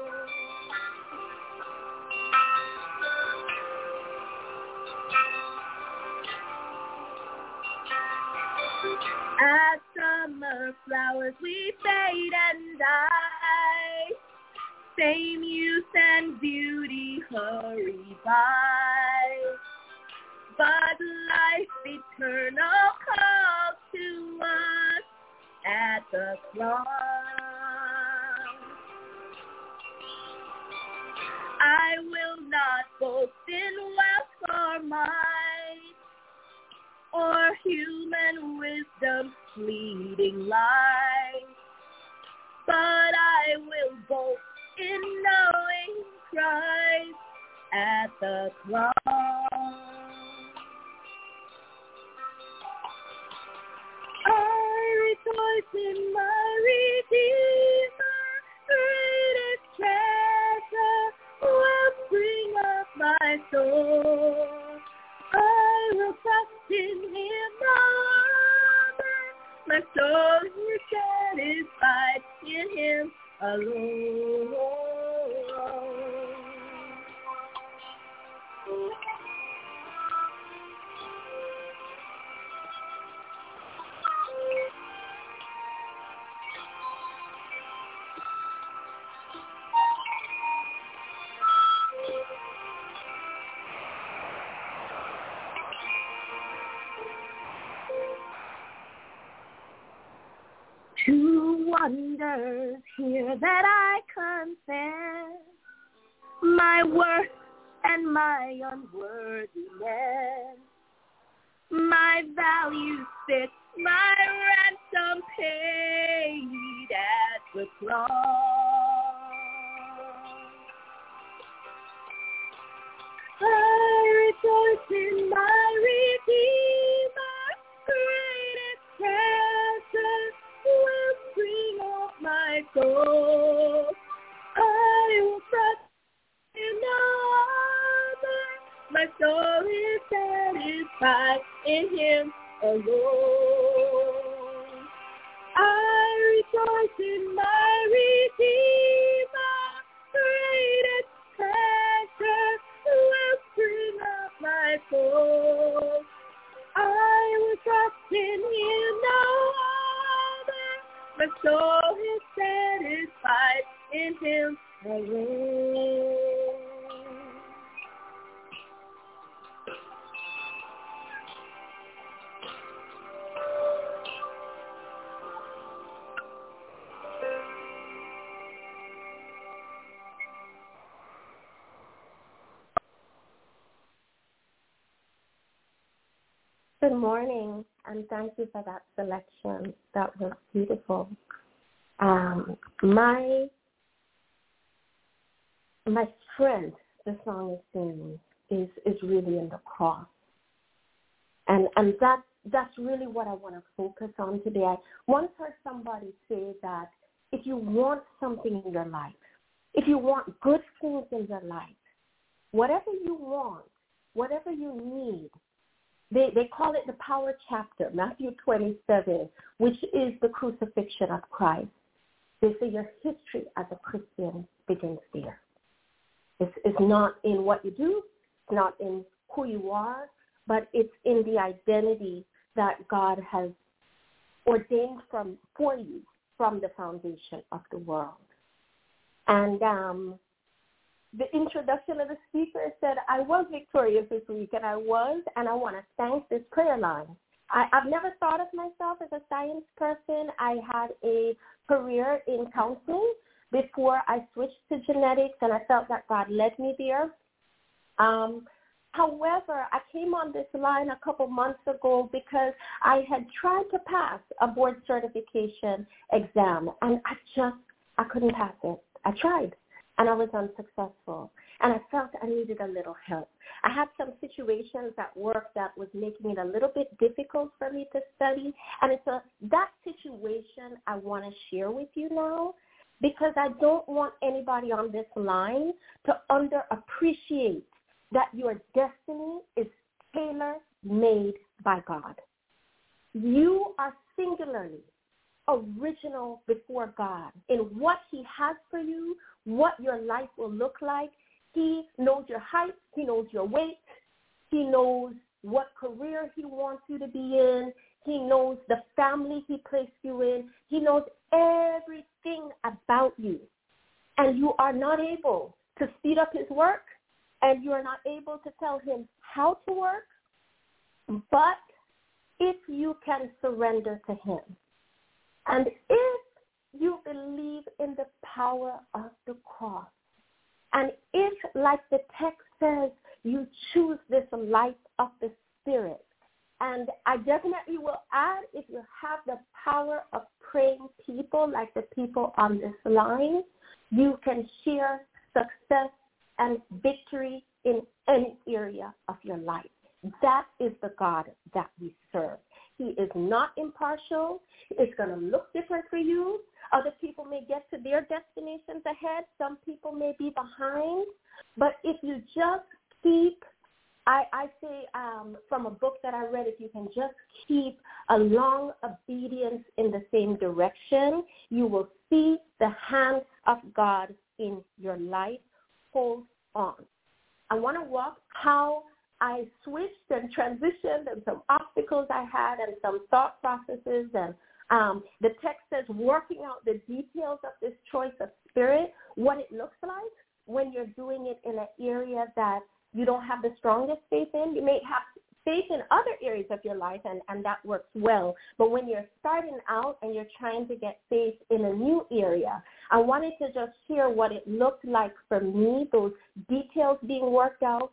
As summer flowers we fade and die, same youth and beauty hurry by, but life eternal calls to us at the cross. I will not boast in wealth or might, or human wisdom's fleeting light, but I will boast in knowing Christ at the cross. I rejoice in my Redeemer, greatest treasure, wellspring of my soul. I will trust in him no other. My soul is satisfied in him alone. Two wonders here that I confess, my worth and my unworthiness, my value fixed, my ransom paid at the cross. I rejoice in my Redeemer, greatest treasure, soul is satisfied in him alone. I rejoice in my Redeemer, greatest treasure will spring up my soul. I will trust in him no other, my soul is satisfied in him alone. Good morning, and thank you for that selection. That was beautiful. My strength, the song is singing, is really in the cross, and that's really what I want to focus on today. I once heard somebody say that if you want something in your life, if you want good things in your life, whatever you want, whatever you need, they call it the power chapter, Matthew 27, which is the crucifixion of Christ. They say your history as a Christian begins there. It's not in what you do, it's not in who you are, but it's in the identity that God has ordained for you from the foundation of the world. And the introduction of the speaker said, I was victorious this week, and I want to thank this prayer line. I've never thought of myself as a science person. I had a career in counseling before I switched to genetics, and I felt that God led me there. However, I came on this line a couple months ago because I had tried to pass a board certification exam, and I couldn't pass it. I tried, and I was unsuccessful, and I felt I needed a little help. I had some situations at work that was making it a little bit difficult for me to study, and it's that situation I want to share with you now, because I don't want anybody on this line to underappreciate that your destiny is tailor-made by God. You are singularly original before God in what he has for you, what your life will look like. He knows your height. He knows your weight. He knows what career he wants you to be in. He knows the family he placed you in. He knows everything about you. And you are not able to speed up his work, and you are not able to tell him how to work. But if you can surrender to him, and if you believe in the power of the cross, and if, like the text says, you choose this life of the Spirit, and I definitely will add, if you have the power of praying people like the people on this line, you can share success and victory in any area of your life. That is the God that we serve. He is not impartial. It's going to look different for you. Other people may get to their destinations ahead. Some people may be behind. But if you just keep, I say from a book that I read, if you can just keep a long obedience in the same direction, you will see the hand of God in your life. Hold on. I want to walk how I switched and transitioned and some obstacles I had and some thought processes. And the text says working out the details of this choice of spirit, what it looks like when you're doing it in an area that you don't have the strongest faith in. You may have faith in other areas of your life, and that works well. But when you're starting out and you're trying to get faith in a new area, I wanted to just share what it looked like for me, those details being worked out.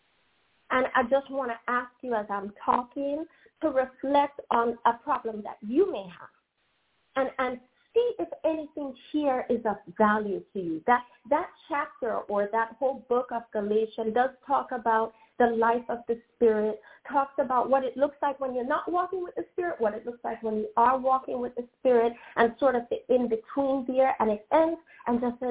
And I just want to ask you as I'm talking to reflect on a problem that you may have and see if anything here is of value to you. That chapter or that whole book of Galatians does talk about the life of the Spirit, talks about what it looks like when you're not walking with the Spirit, what it looks like when you are walking with the Spirit, and sort of the in-between there. And it ends and just says,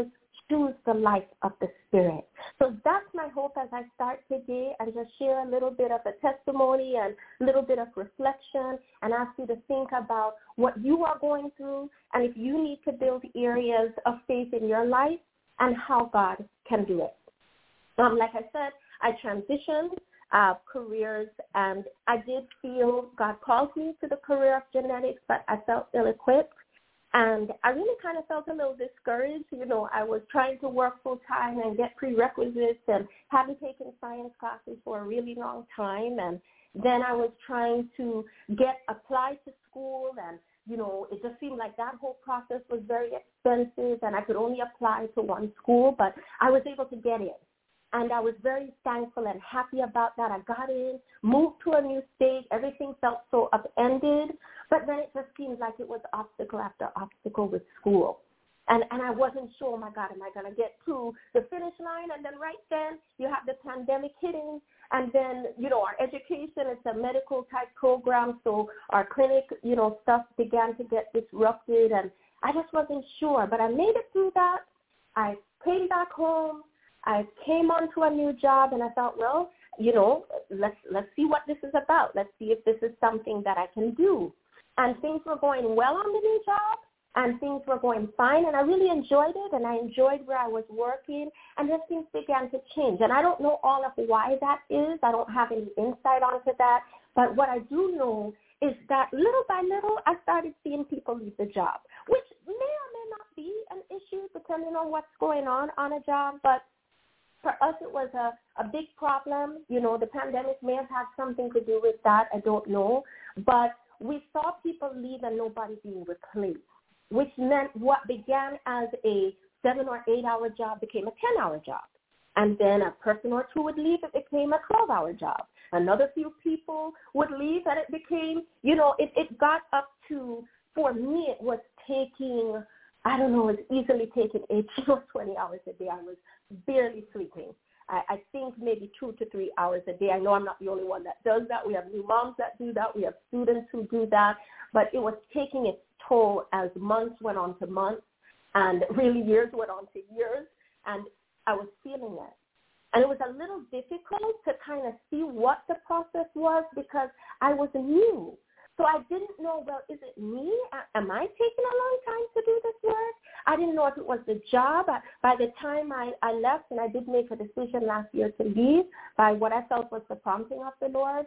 choose the life of the Spirit. So that's my hope as I start today, and just share a little bit of a testimony and a little bit of reflection, and ask you to think about what you are going through and if you need to build areas of faith in your life and how God can do it. Like I said, I transitioned careers, and I did feel God called me to the career of genetics, but I felt ill-equipped. And I really kind of felt a little discouraged. You know, I was trying to work full-time and get prerequisites and hadn't taken science classes for a really long time. And then I was trying to apply to school, and, you know, it just seemed like that whole process was very expensive, and I could only apply to one school, but I was able to get in. And I was very thankful and happy about that. I got in, moved to a new state. Everything felt so upended. But then it just seemed like it was obstacle after obstacle with school. And I wasn't sure, oh, my God, am I going to get to the finish line? And then right then you have the pandemic hitting. And then, you know, our education, it's a medical-type program. So our clinic, you know, stuff began to get disrupted. And I just wasn't sure. But I made it through that. I came back home. I came onto a new job, and I thought, well, you know, let's see what this is about. Let's see if this is something that I can do. And things were going well on the new job, and things were going fine, and I really enjoyed it, and I enjoyed where I was working, and then things began to change. And I don't know all of why that is. I don't have any insight onto that. But what I do know is that little by little, I started seeing people leave the job, which may or may not be an issue depending on what's going on a job, but for us, it was a big problem. You know, the pandemic may have had something to do with that. I don't know. But we saw people leave and nobody being replaced, which meant what began as a 7 or 8 hour job became a 10-hour job. And then a person or two would leave, it became a 12-hour job. Another few people would leave, and it became, you know, it got up to, for me, it was taking, I don't know, it's easily taking 18 or 20 hours a day. I was barely sleeping. I think maybe 2 to 3 hours a day. I know I'm not the only one that does that. We have new moms that do that. We have students who do that. But it was taking its toll as months went on to months, and really years went on to years, and I was feeling it. And it was a little difficult to kind of see what the process was because I was new. So I didn't know, well, is it me? Am I taking a long time to do this work? I didn't know if it was the job. By the time I left, and I did make a decision last year to leave by what I felt was the prompting of the Lord,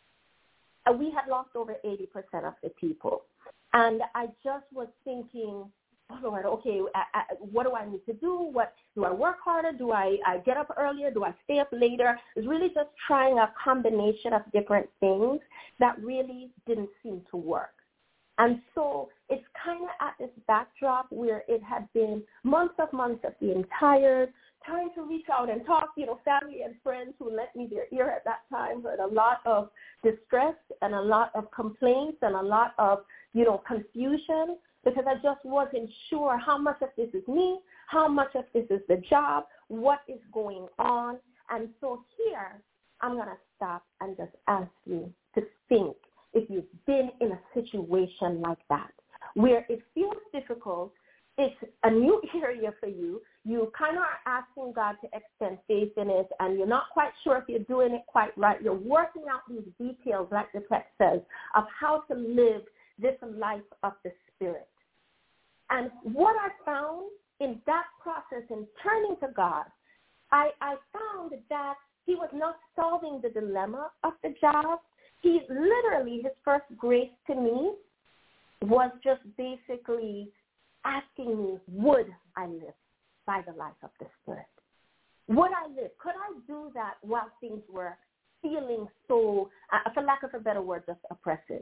we had lost over 80% of the people. And I just was thinking, oh, Lord, okay, what do I need to do? What do I work harder? Do I get up earlier? Do I stay up later? It's really just trying a combination of different things that really didn't seem to work. And so it's kind of at this backdrop where it had been months of being tired, trying to reach out and talk, you know, family and friends who lent me their ear at that time, but a lot of distress and a lot of complaints and a lot of, you know, confusion, because I just wasn't sure how much of this is me, how much of this is the job, what is going on. And so here, I'm going to stop and just ask you to think if you've been in a situation like that, where it feels difficult, it's a new area for you, you kind of are asking God to extend faith in it, and you're not quite sure if you're doing it quite right. You're working out these details, like the text says, of how to live this life of the Spirit. And what I found in that process, in turning to God, I found that he was not solving the dilemma of the job. He literally, his first grace to me was just basically asking me, would I live by the life of the Spirit? Would I live? Could I do that while things were feeling so, for lack of a better word, just oppressive?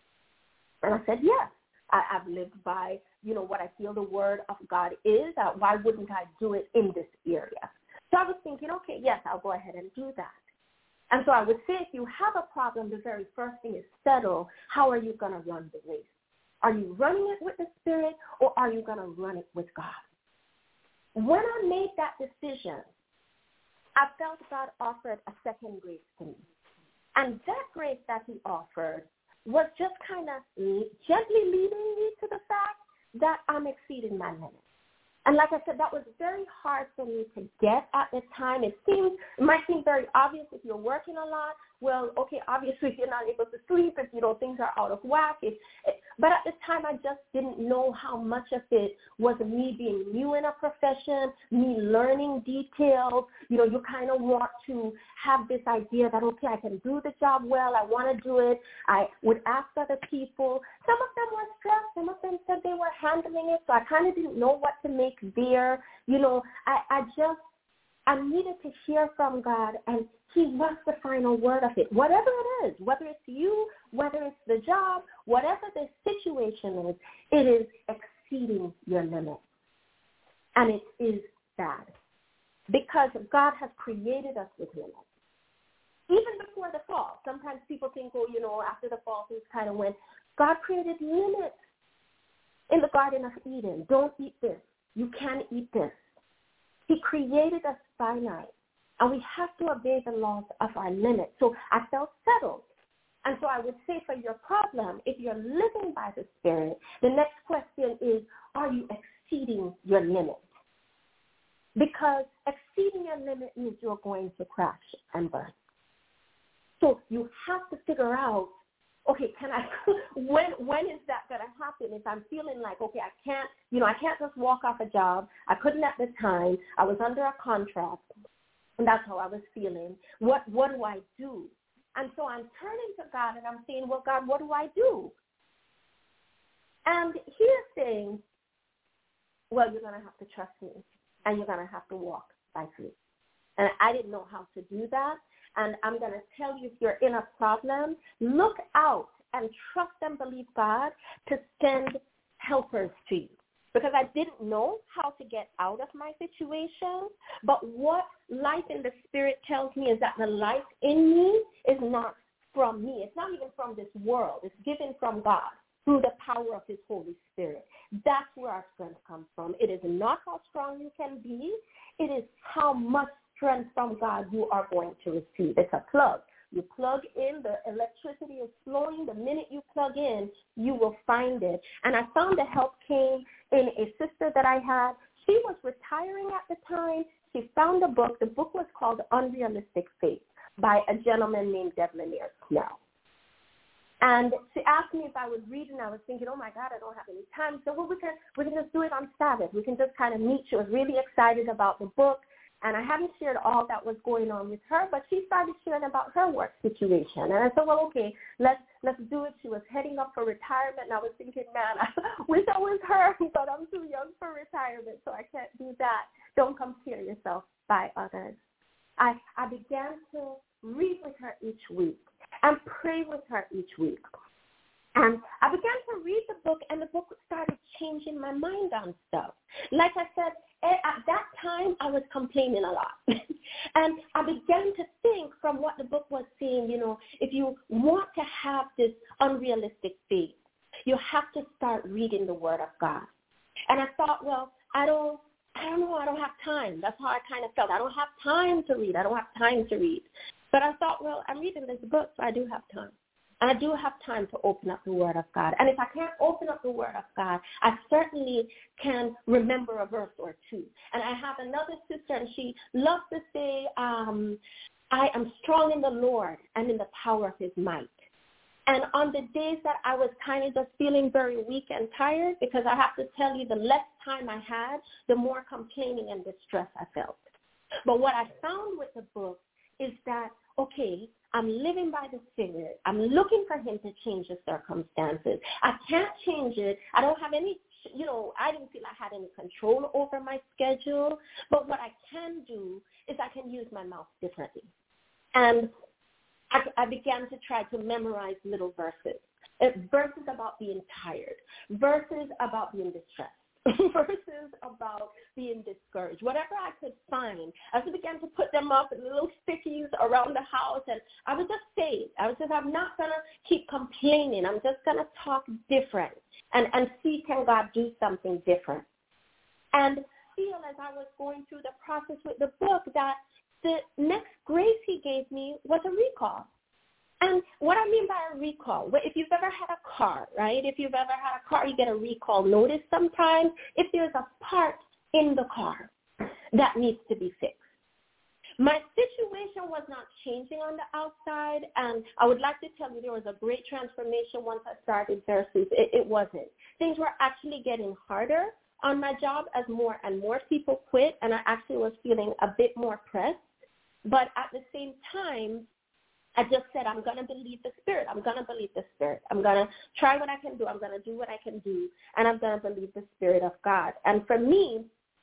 And I said, yes. I've lived by, you know, what I feel the word of God is. Why wouldn't I do it in this area? So I was thinking, okay, yes, I'll go ahead and do that. And so I would say if you have a problem, the very first thing is settle. How are you going to run the race? Are you running it with the Spirit, or are you going to run it with God? When I made that decision, I felt God offered a second grace to me. And that grace that he offered was just kind of gently leading me to the fact that I'm exceeding my limits. And like I said, that was very hard for me to get at the time. It might seem very obvious if you're working a lot. Well, okay, obviously you're not able to sleep if, things are out of whack. But at the time, I just didn't know how much of it was me being new in a profession, me learning details. You kind of want to have this idea that, okay, I can do the job well. I want to do it. I would ask other people. Some of them were stressed. Some of them said they were handling it. So I kind of didn't know what to make there. I needed to hear from God, and he was the final word of it. Whatever it is, whether it's you, whether it's the job, whatever the situation is, it is exceeding your limit. And it is bad. Because God has created us with limits. Even before the fall. Sometimes people think, after the fall, things kind of went. God created limits in the Garden of Eden. Don't eat this. You can't eat this. He created us finite, and we have to obey the laws of our limits. So I felt settled. And so I would say for your problem, if you're living by the Spirit, the next question is, are you exceeding your limit? Because exceeding your limit means you're going to crash and burn. So you have to figure out, okay, when is that going to happen? If I'm feeling like, okay, I can't just walk off a job. I couldn't at the time. I was under a contract, and that's how I was feeling. What do I do? And so I'm turning to God, and I'm saying, well, God, what do I do? And he is saying, well, you're going to have to trust me, and you're going to have to walk by faith. And I didn't know how to do that. And I'm going to tell you, if you're in a problem, look out and trust and believe God to send helpers to you. Because I didn't know how to get out of my situation. But what life in the Spirit tells me is that the life in me is not from me. It's not even from this world. It's given from God through the power of his Holy Spirit. That's where our strength comes from. It is not how strong you can be. It is how much strength from God you are going to receive. It's a plug. You plug in, the electricity is flowing. The minute you plug in, you will find it. And I found the help came in a sister that I had. She was retiring at the time. She found a book. The book was called Unrealistic Faith by a gentleman named Devlinier Snell. And she asked me if I would read, and I was thinking, oh, my God, I don't have any time. So we can just do it on Sabbath. We can just kind of meet. She was really excited about the book. And I haven't shared all that was going on with her, but she started sharing about her work situation. And I said, well, okay, let's do it. She was heading up for retirement, and I was thinking, man, I wish I was her, but I'm too young for retirement, so I can't do that. Don't compare yourself by others. I began to read with her each week and pray with her each week. And I began to read the book, and the book started changing my mind on stuff. Like I said, at that time, I was complaining a lot. And I began to think from what the book was saying, if you want to have this unrealistic faith, you have to start reading the Word of God. And I thought, well, I don't know, I don't have time. That's how I kind of felt. I don't have time to read. But I thought, well, I'm reading this book, so I do have time. And I do have time to open up the Word of God. And if I can't open up the Word of God, I certainly can remember a verse or two. And I have another sister, and she loves to say, I am strong in the Lord and in the power of his might. And on the days that I was kind of just feeling very weak and tired, because I have to tell you, the less time I had, the more complaining and distress I felt. But what I found with the book is that, okay, I'm living by the Spirit. I'm looking for him to change the circumstances. I can't change it. I don't have any, I didn't feel I had any control over my schedule. But what I can do is I can use my mouth differently. And I began to try to memorize little verses. Verses about being tired. Verses about being distressed. Verses about being discouraged. Whatever I could find, I just began to put them up in little stickies around the house, and I would just say it. I'm not going to keep complaining. I'm just going to talk different and see can God do something different. And feel as I was going through the process with the book that the next grace he gave me was a recall. And what I mean by a recall, if you've ever had a car, right? If you've ever had a car, you get a recall notice sometimes. If there's a part in the car that needs to be fixed. My situation was not changing on the outside, and I would like to tell you there was a great transformation once I started Versus. It wasn't. Things were actually getting harder on my job as more and more people quit, and I actually was feeling a bit more pressed. But at the same time, I just said, I'm going to believe the Spirit. I'm going to believe the Spirit. I'm going to try what I can do. I'm going to do what I can do, and I'm going to believe the Spirit of God. And for me,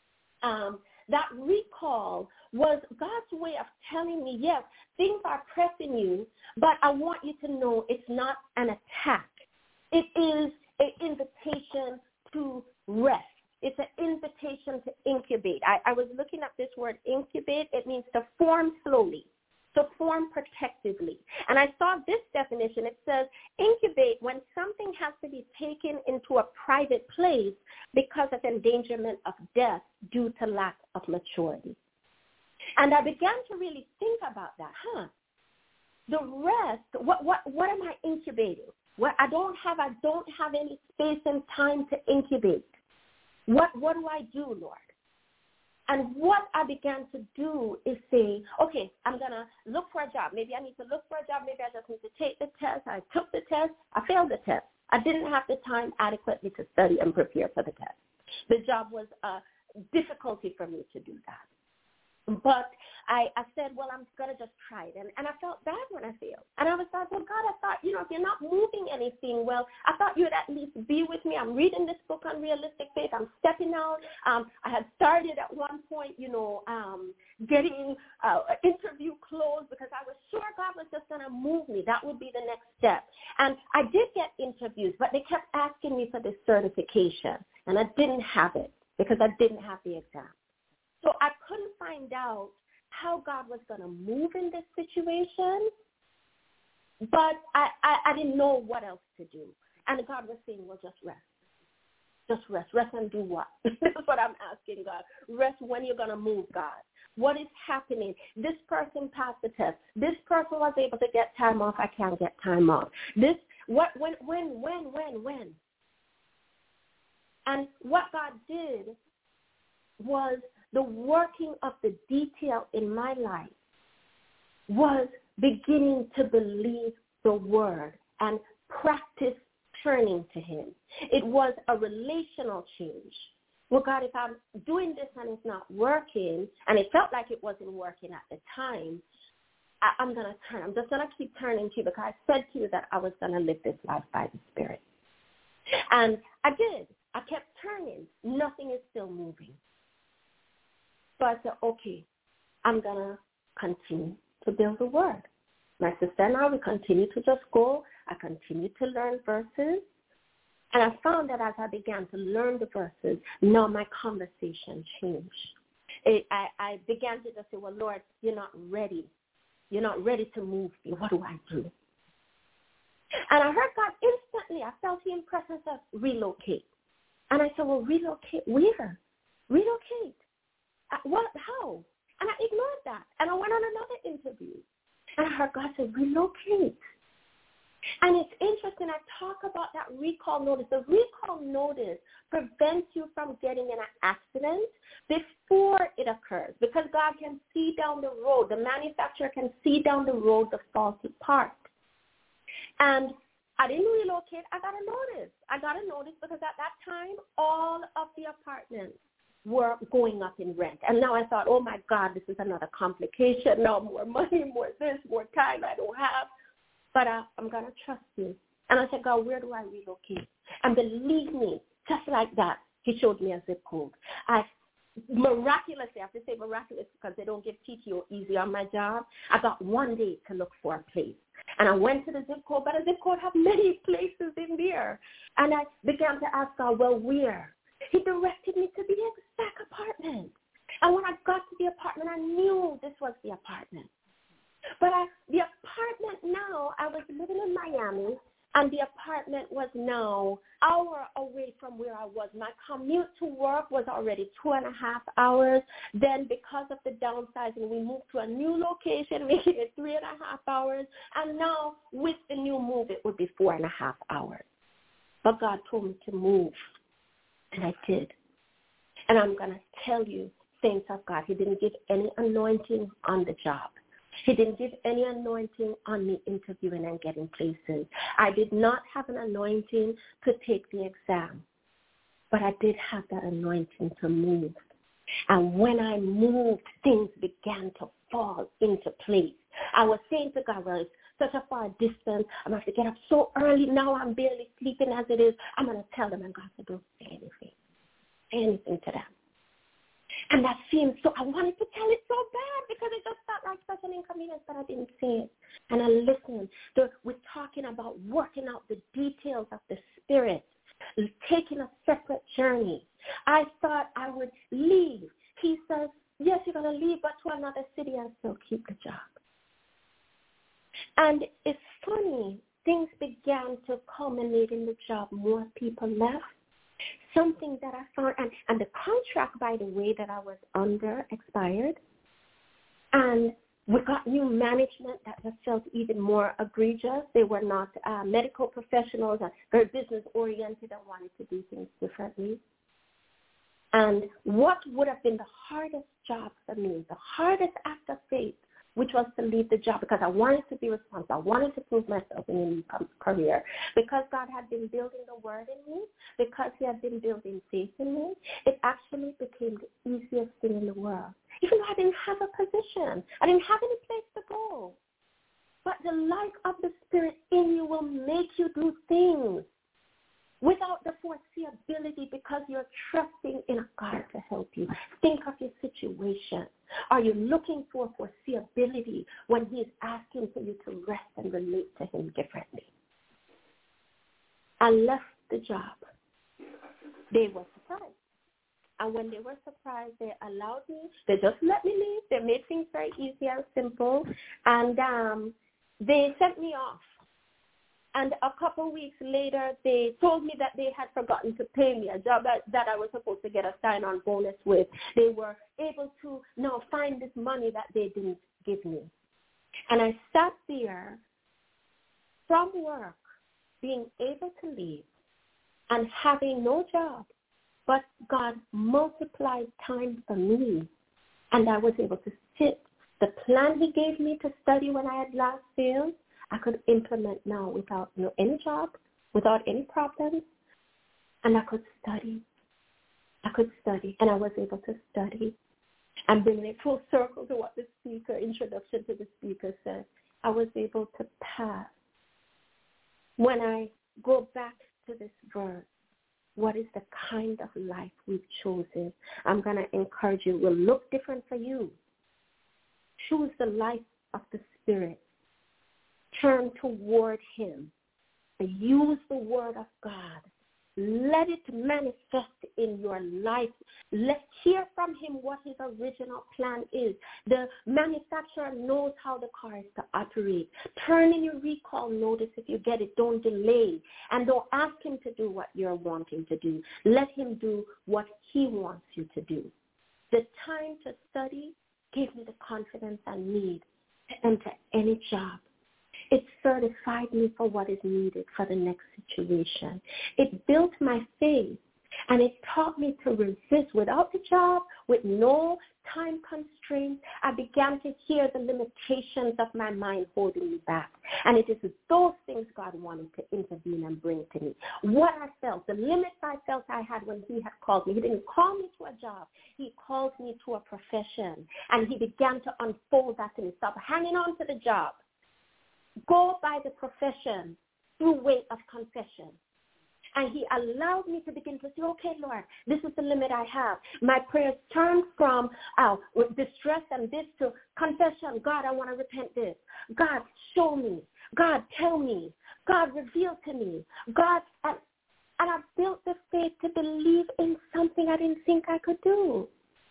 that recall was God's way of telling me, yes, things are pressing you, but I want you to know it's not an attack. It is an invitation to rest. It's an invitation to incubate. I was looking at this word incubate. It means to form slowly, to form protectively. And I saw this definition. It says incubate when something has to be taken into a private place because of endangerment of death due to lack of maturity. And I began to really think about that. The rest, what am I incubating? I don't have any space and time to incubate. What do I do, Lord? And what I began to do is say, okay, I'm going to look for a job. Maybe I need to look for a job. Maybe I just need to take the test. I took the test. I failed the test. I didn't have the time adequately to study and prepare for the test. The job was a difficulty for me to do that. But I said, well, I'm going to just try it. And I felt bad when I failed. And I was like, well, God, I thought, if you're not moving anything, well, I thought you'd at least be with me. I'm reading this book on realistic faith. I'm stepping out. I had started at one point, getting an interview closed because I was sure God was just going to move me. That would be the next step. And I did get interviews, but they kept asking me for this certification. And I didn't have it because I didn't have the exam. So I couldn't find out how God was going to move in this situation, but I didn't know what else to do. And God was saying, well, just rest. Just rest. Rest and do what? That's what I'm asking God. Rest when you're going to move, God. What is happening? This person passed the test. This person was able to get time off. I can't get time off. When? And what God did was the working of the detail in my life was beginning to believe the word and practice turning to him. It was a relational change. Well, God, if I'm doing this and it's not working, and it felt like it wasn't working at the time, I'm going to turn. I'm just going to keep turning to you because I said to you that I was going to live this life by the Spirit. And I did. I kept turning. Nothing is still moving. So I said, okay, I'm going to continue to build the word. My sister and I, we continue to just go. I continue to learn verses. And I found that as I began to learn the verses, now my conversation changed. I began to just say, well, Lord, you're not ready. You're not ready to move me. What do I do? And I heard God instantly. I felt he impressed us to relocate. And I said, well, relocate where? Relocate. What? How? And I ignored that. And I went on another interview. And I heard God say, relocate. And it's interesting. I talk about that recall notice. The recall notice prevents you from getting in an accident before it occurs because God can see down the road. The manufacturer can see down the road the faulty part. And I didn't relocate. I got a notice. I got a notice because at that time, all of the apartments were going up in rent. And now I thought, oh, my God, this is another complication. Now more money, more this, more time I don't have. But I'm going to trust you. And I said, God, where do I relocate? And believe me, just like that, he showed me a zip code. I miraculously, I have to say miraculous because they don't give PTO easy on my job, I got one day to look for a place. And I went to the zip code, but the zip code have many places in there. And I began to ask God, well, where? He directed me to the exact apartment. And when I got to the apartment, I knew this was the apartment. But the apartment now, I was living in Miami, and the apartment was now an hour away from where I was. My commute to work was already 2.5 hours. Then because of the downsizing, we moved to a new location, making it 3.5 hours. And now with the new move, it would be 4.5 hours. But God told me to move, and I did. And I'm going to tell you, saints of God, he didn't give any anointing on the job. He didn't give any anointing on me interviewing and getting places. I did not have an anointing to take the exam, but I did have that anointing to move. And when I moved, things began to fall into place. I was saying to God, well, it's such a far distance. I'm going to have to get up so early. Now I'm barely sleeping as it is. I'm going to tell them, and God said, don't say anything. Say anything to them. And that seemed so, I wanted to tell it so bad because it just felt like such an inconvenience, but I didn't say it. And I listened. We're talking about working out the details of the Spirit, taking a separate journey. I thought I would leave. He says, yes, you're going to leave, but to another city and still keep the job. And it's funny, things began to culminate in the job. More people left. Something that I found, and the contract, by the way, that I was under expired. And we got new management that just felt even more egregious. They were not medical professionals, very business-oriented and wanted to do things differently. And what would have been the hardest job for me, the hardest act of faith, which was to leave the job because I wanted to be responsible. I wanted to prove myself in a new career. Because God had been building the word in me, because he had been building faith in me, it actually became the easiest thing in the world. Even though I didn't have a position. I didn't have any place to go. But the light of the Spirit in you will make you do things without the foreseeability because you're trusting in a God to help you. Think of your situation. Are you looking for foreseeability when he is asking for you to rest and relate to him differently? I left the job. They were surprised. And when they were surprised, they allowed me. They just let me leave. They made things very easy and simple. And they sent me off. And a couple weeks later, they told me that they had forgotten to pay me a job that I was supposed to get a sign-on bonus with. They were able to now find this money that they didn't give me. And I sat there from work, being able to leave and having no job, but God multiplied time for me. And I was able to sit. The plan he gave me to study when I had last failed, I could implement now without any job, without any problems, and I could study. And I was able to study. And bringing it full circle to what the introduction to the speaker said, I was able to pass. When I go back to this verse, what is the kind of life we've chosen? I'm going to encourage you. It will look different for you. Choose the life of the Spirit. Turn toward him. Use the word of God. Let it manifest in your life. Let's hear from him what his original plan is. The manufacturer knows how the car is to operate. Turn in your recall notice if you get it. Don't delay. And don't ask him to do what you're wanting to do. Let him do what he wants you to do. The time to study gave me the confidence I need to enter any job. It certified me for what is needed for the next situation. It built my faith, and it taught me to resist without the job, with no time constraints. I began to hear the limitations of my mind holding me back. And it is those things God wanted to intervene and bring to me. What I felt, the limits I felt I had when he had called me. He didn't call me to a job. He called me to a profession. And he began to unfold that to me. Stop hanging on to the job. Go by the profession through way of confession. And he allowed me to begin to say, okay, Lord, this is the limit I have. My prayers turned from with distress and this to confession. God, I want to repent this. God, show me. God, tell me. God, reveal to me. God, and I built the faith to believe in something I didn't think I could do.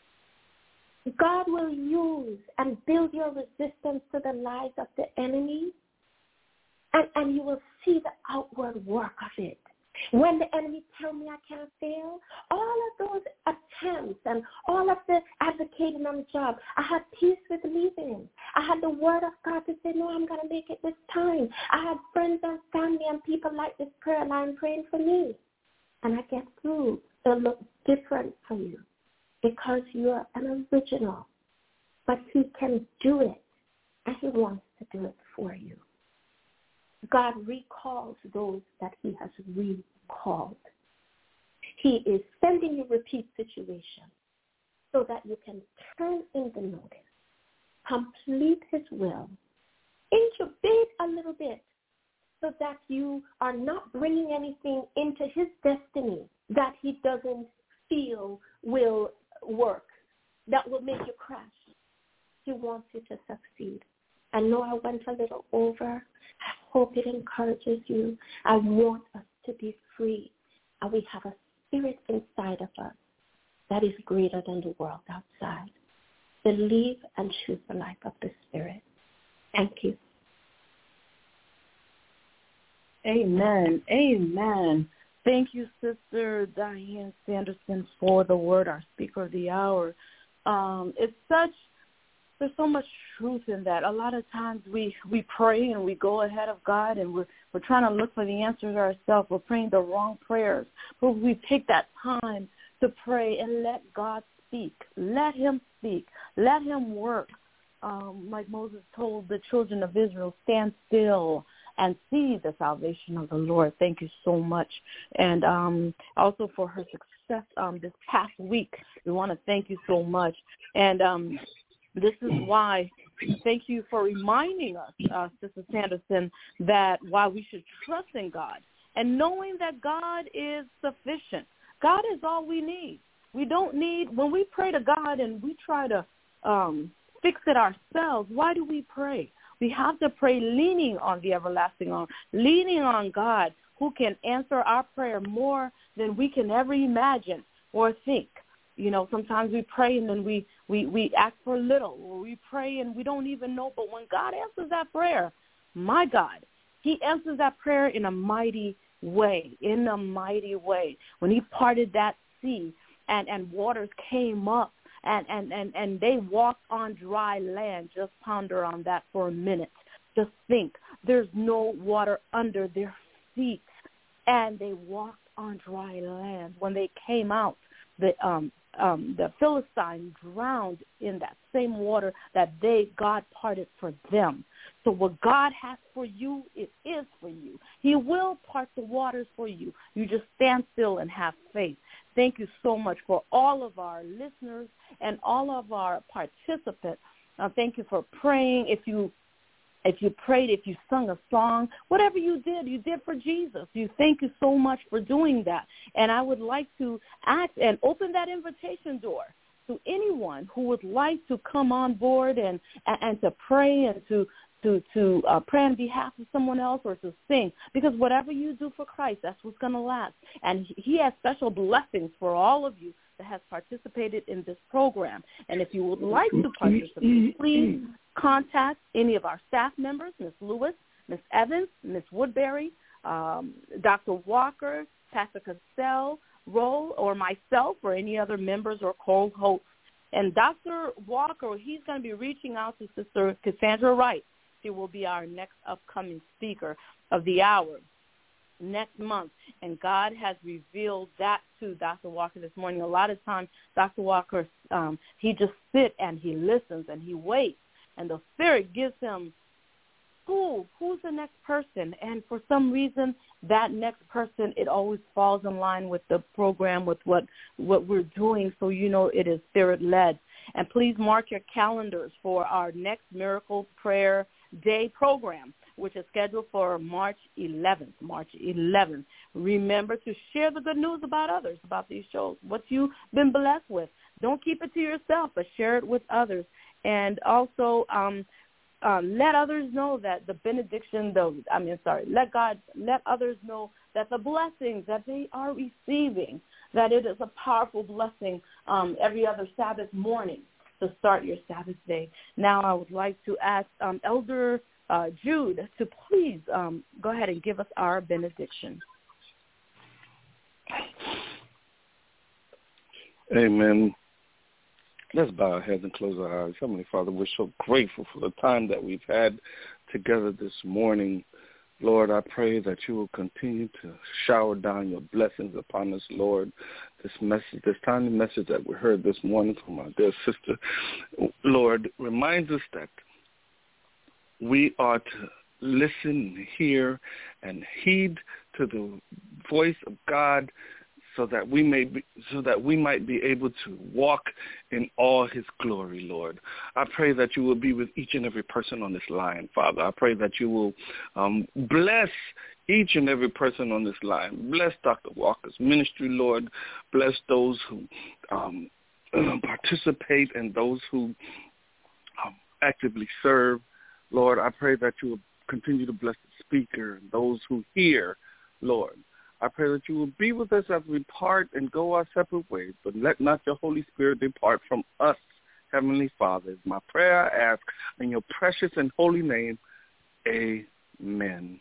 God will use and build your resistance to the lies of the enemy. And you will see the outward work of it. When the enemy tell me I can't fail, all of those attempts and all of the advocating on the job, I had peace with leaving. I had the word of God to say, no, I'm going to make it this time. I had friends and family and people like this prayer line praying for me. And I get through. It'll look different for you. because you're an original. But he can do it, and he wants to do it for you. God recalls those that he has recalled. He is sending you repeat situations so that you can turn in the notice, complete his will, inch a bit, a little bit, so that you are not bringing anything into his destiny that he doesn't feel will work, that will make you crash. He wants you to succeed. I know I went a little over. I hope it encourages you. I want us to be free. And we have a spirit inside of us that is greater than the world outside. Believe and choose the life of the Spirit. Thank you. Amen. Amen. Thank you, Sister Diane Sanderson, for the word, our speaker of the hour. There's so much truth in that. A lot of times we pray and we go ahead of God and we're trying to look for the answers ourselves. We're praying the wrong prayers. But we take that time to pray and let God speak. Let him speak. Let him work. Like Moses told the children of Israel, stand still and see the salvation of the Lord. Thank you so much. And also for her success this past week, we want to thank you so much. And this is why, thank you for reminding us, Sister Sanderson, that why we should trust in God and knowing that God is sufficient. God is all we need. We don't need, when we pray to God and we try to fix it ourselves, why do we pray? We have to pray leaning on the everlasting arm, leaning on God who can answer our prayer more than we can ever imagine or think. You know, sometimes we pray and then we ask for little, or we pray and we don't even know. But when God answers that prayer, my God, he answers that prayer in a mighty way, When he parted that sea and waters came up and they walked on dry land, just ponder on that for a minute. Just think, there's no water under their feet, and they walked on dry land. When they came out, the Philistines drowned in that same water that God parted for them. So what God has for you, it is for you. He will part the waters for you. You just stand still and have faith. Thank you so much for all of our listeners and all of our participants. Thank you for praying. If you prayed, if you sung a song, whatever you did for Jesus. Thank you so much for doing that. And I would like to ask and open that invitation door to anyone who would like to come on board and to pray and to pray on behalf of someone else or to sing. Because whatever you do for Christ, that's what's going to last. And he has special blessings for all of you that has participated in this program. And if you would like to participate, please contact any of our staff members, Ms. Lewis, Ms. Evans, Ms. Woodbury, Dr. Walker, Pastor Cassell, Roll, or myself, or any other members or co-hosts. And Dr. Walker, he's going to be reaching out to Sister Cassandra Wright. She will be our next upcoming speaker of the hour next month. And God has revealed that to Dr. Walker this morning. A lot of times, Dr. Walker, he just sits and he listens and he waits. And the Spirit gives him, who's the next person? And for some reason, that next person, it always falls in line with the program, with what we're doing. So you know it is Spirit-led. And please mark your calendars for our next Miracle Prayer Day program, which is scheduled for March 11th. Remember to share the good news about others, about these shows, what you've been blessed with. Don't keep it to yourself, but share it with others. And also let others know that the benediction, let others know that the blessings that they are receiving, that it is a powerful blessing every other Sabbath morning to start your Sabbath day. Now I would like to ask Elder Jude to please go ahead and give us our benediction. Amen. Let's bow our heads and close our eyes. Heavenly Father, we're so grateful for the time that we've had together this morning Lord, I pray that you will continue to shower down your blessings upon us, Lord. This tiny message that we heard this morning from our dear sister, Lord, reminds us that we are to listen, hear, and heed to the voice of God, so that we might be able to walk in all his glory, Lord. I pray that you will be with each and every person on this line, Father. I pray that you will bless each and every person on this line. Bless Dr. Walker's ministry, Lord. Bless those who participate and those who actively serve. Lord, I pray that you will continue to bless the speaker and those who hear, Lord. I pray that you will be with us as we part and go our separate ways, but let not your Holy Spirit depart from us, Heavenly Father. Is my prayer I ask in your precious and holy name. Amen.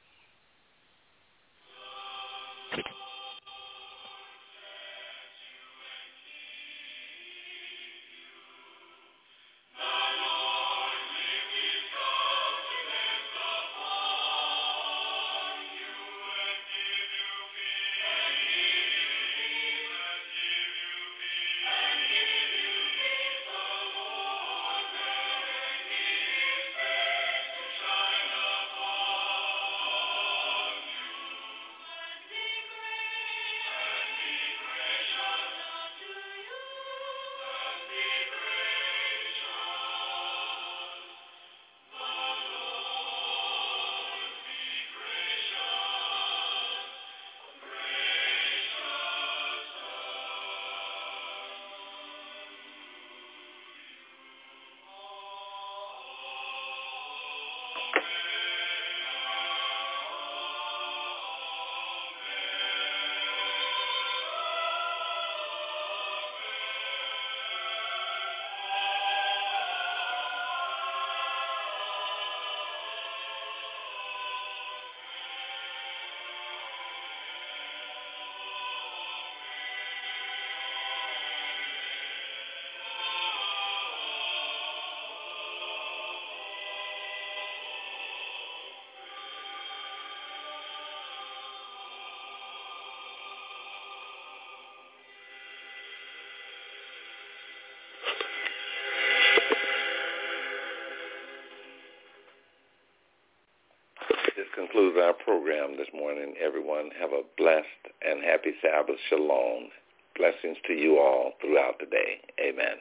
Concludes our program this morning. Everyone have a blessed and happy Sabbath. Shalom. Blessings to you all throughout the day. Amen.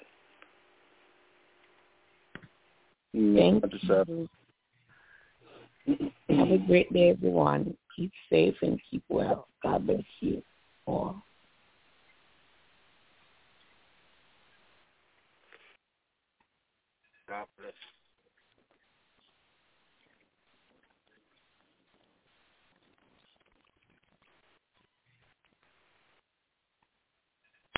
Thank you. Have a great day, everyone. Keep safe and keep well. God bless you all. God bless you.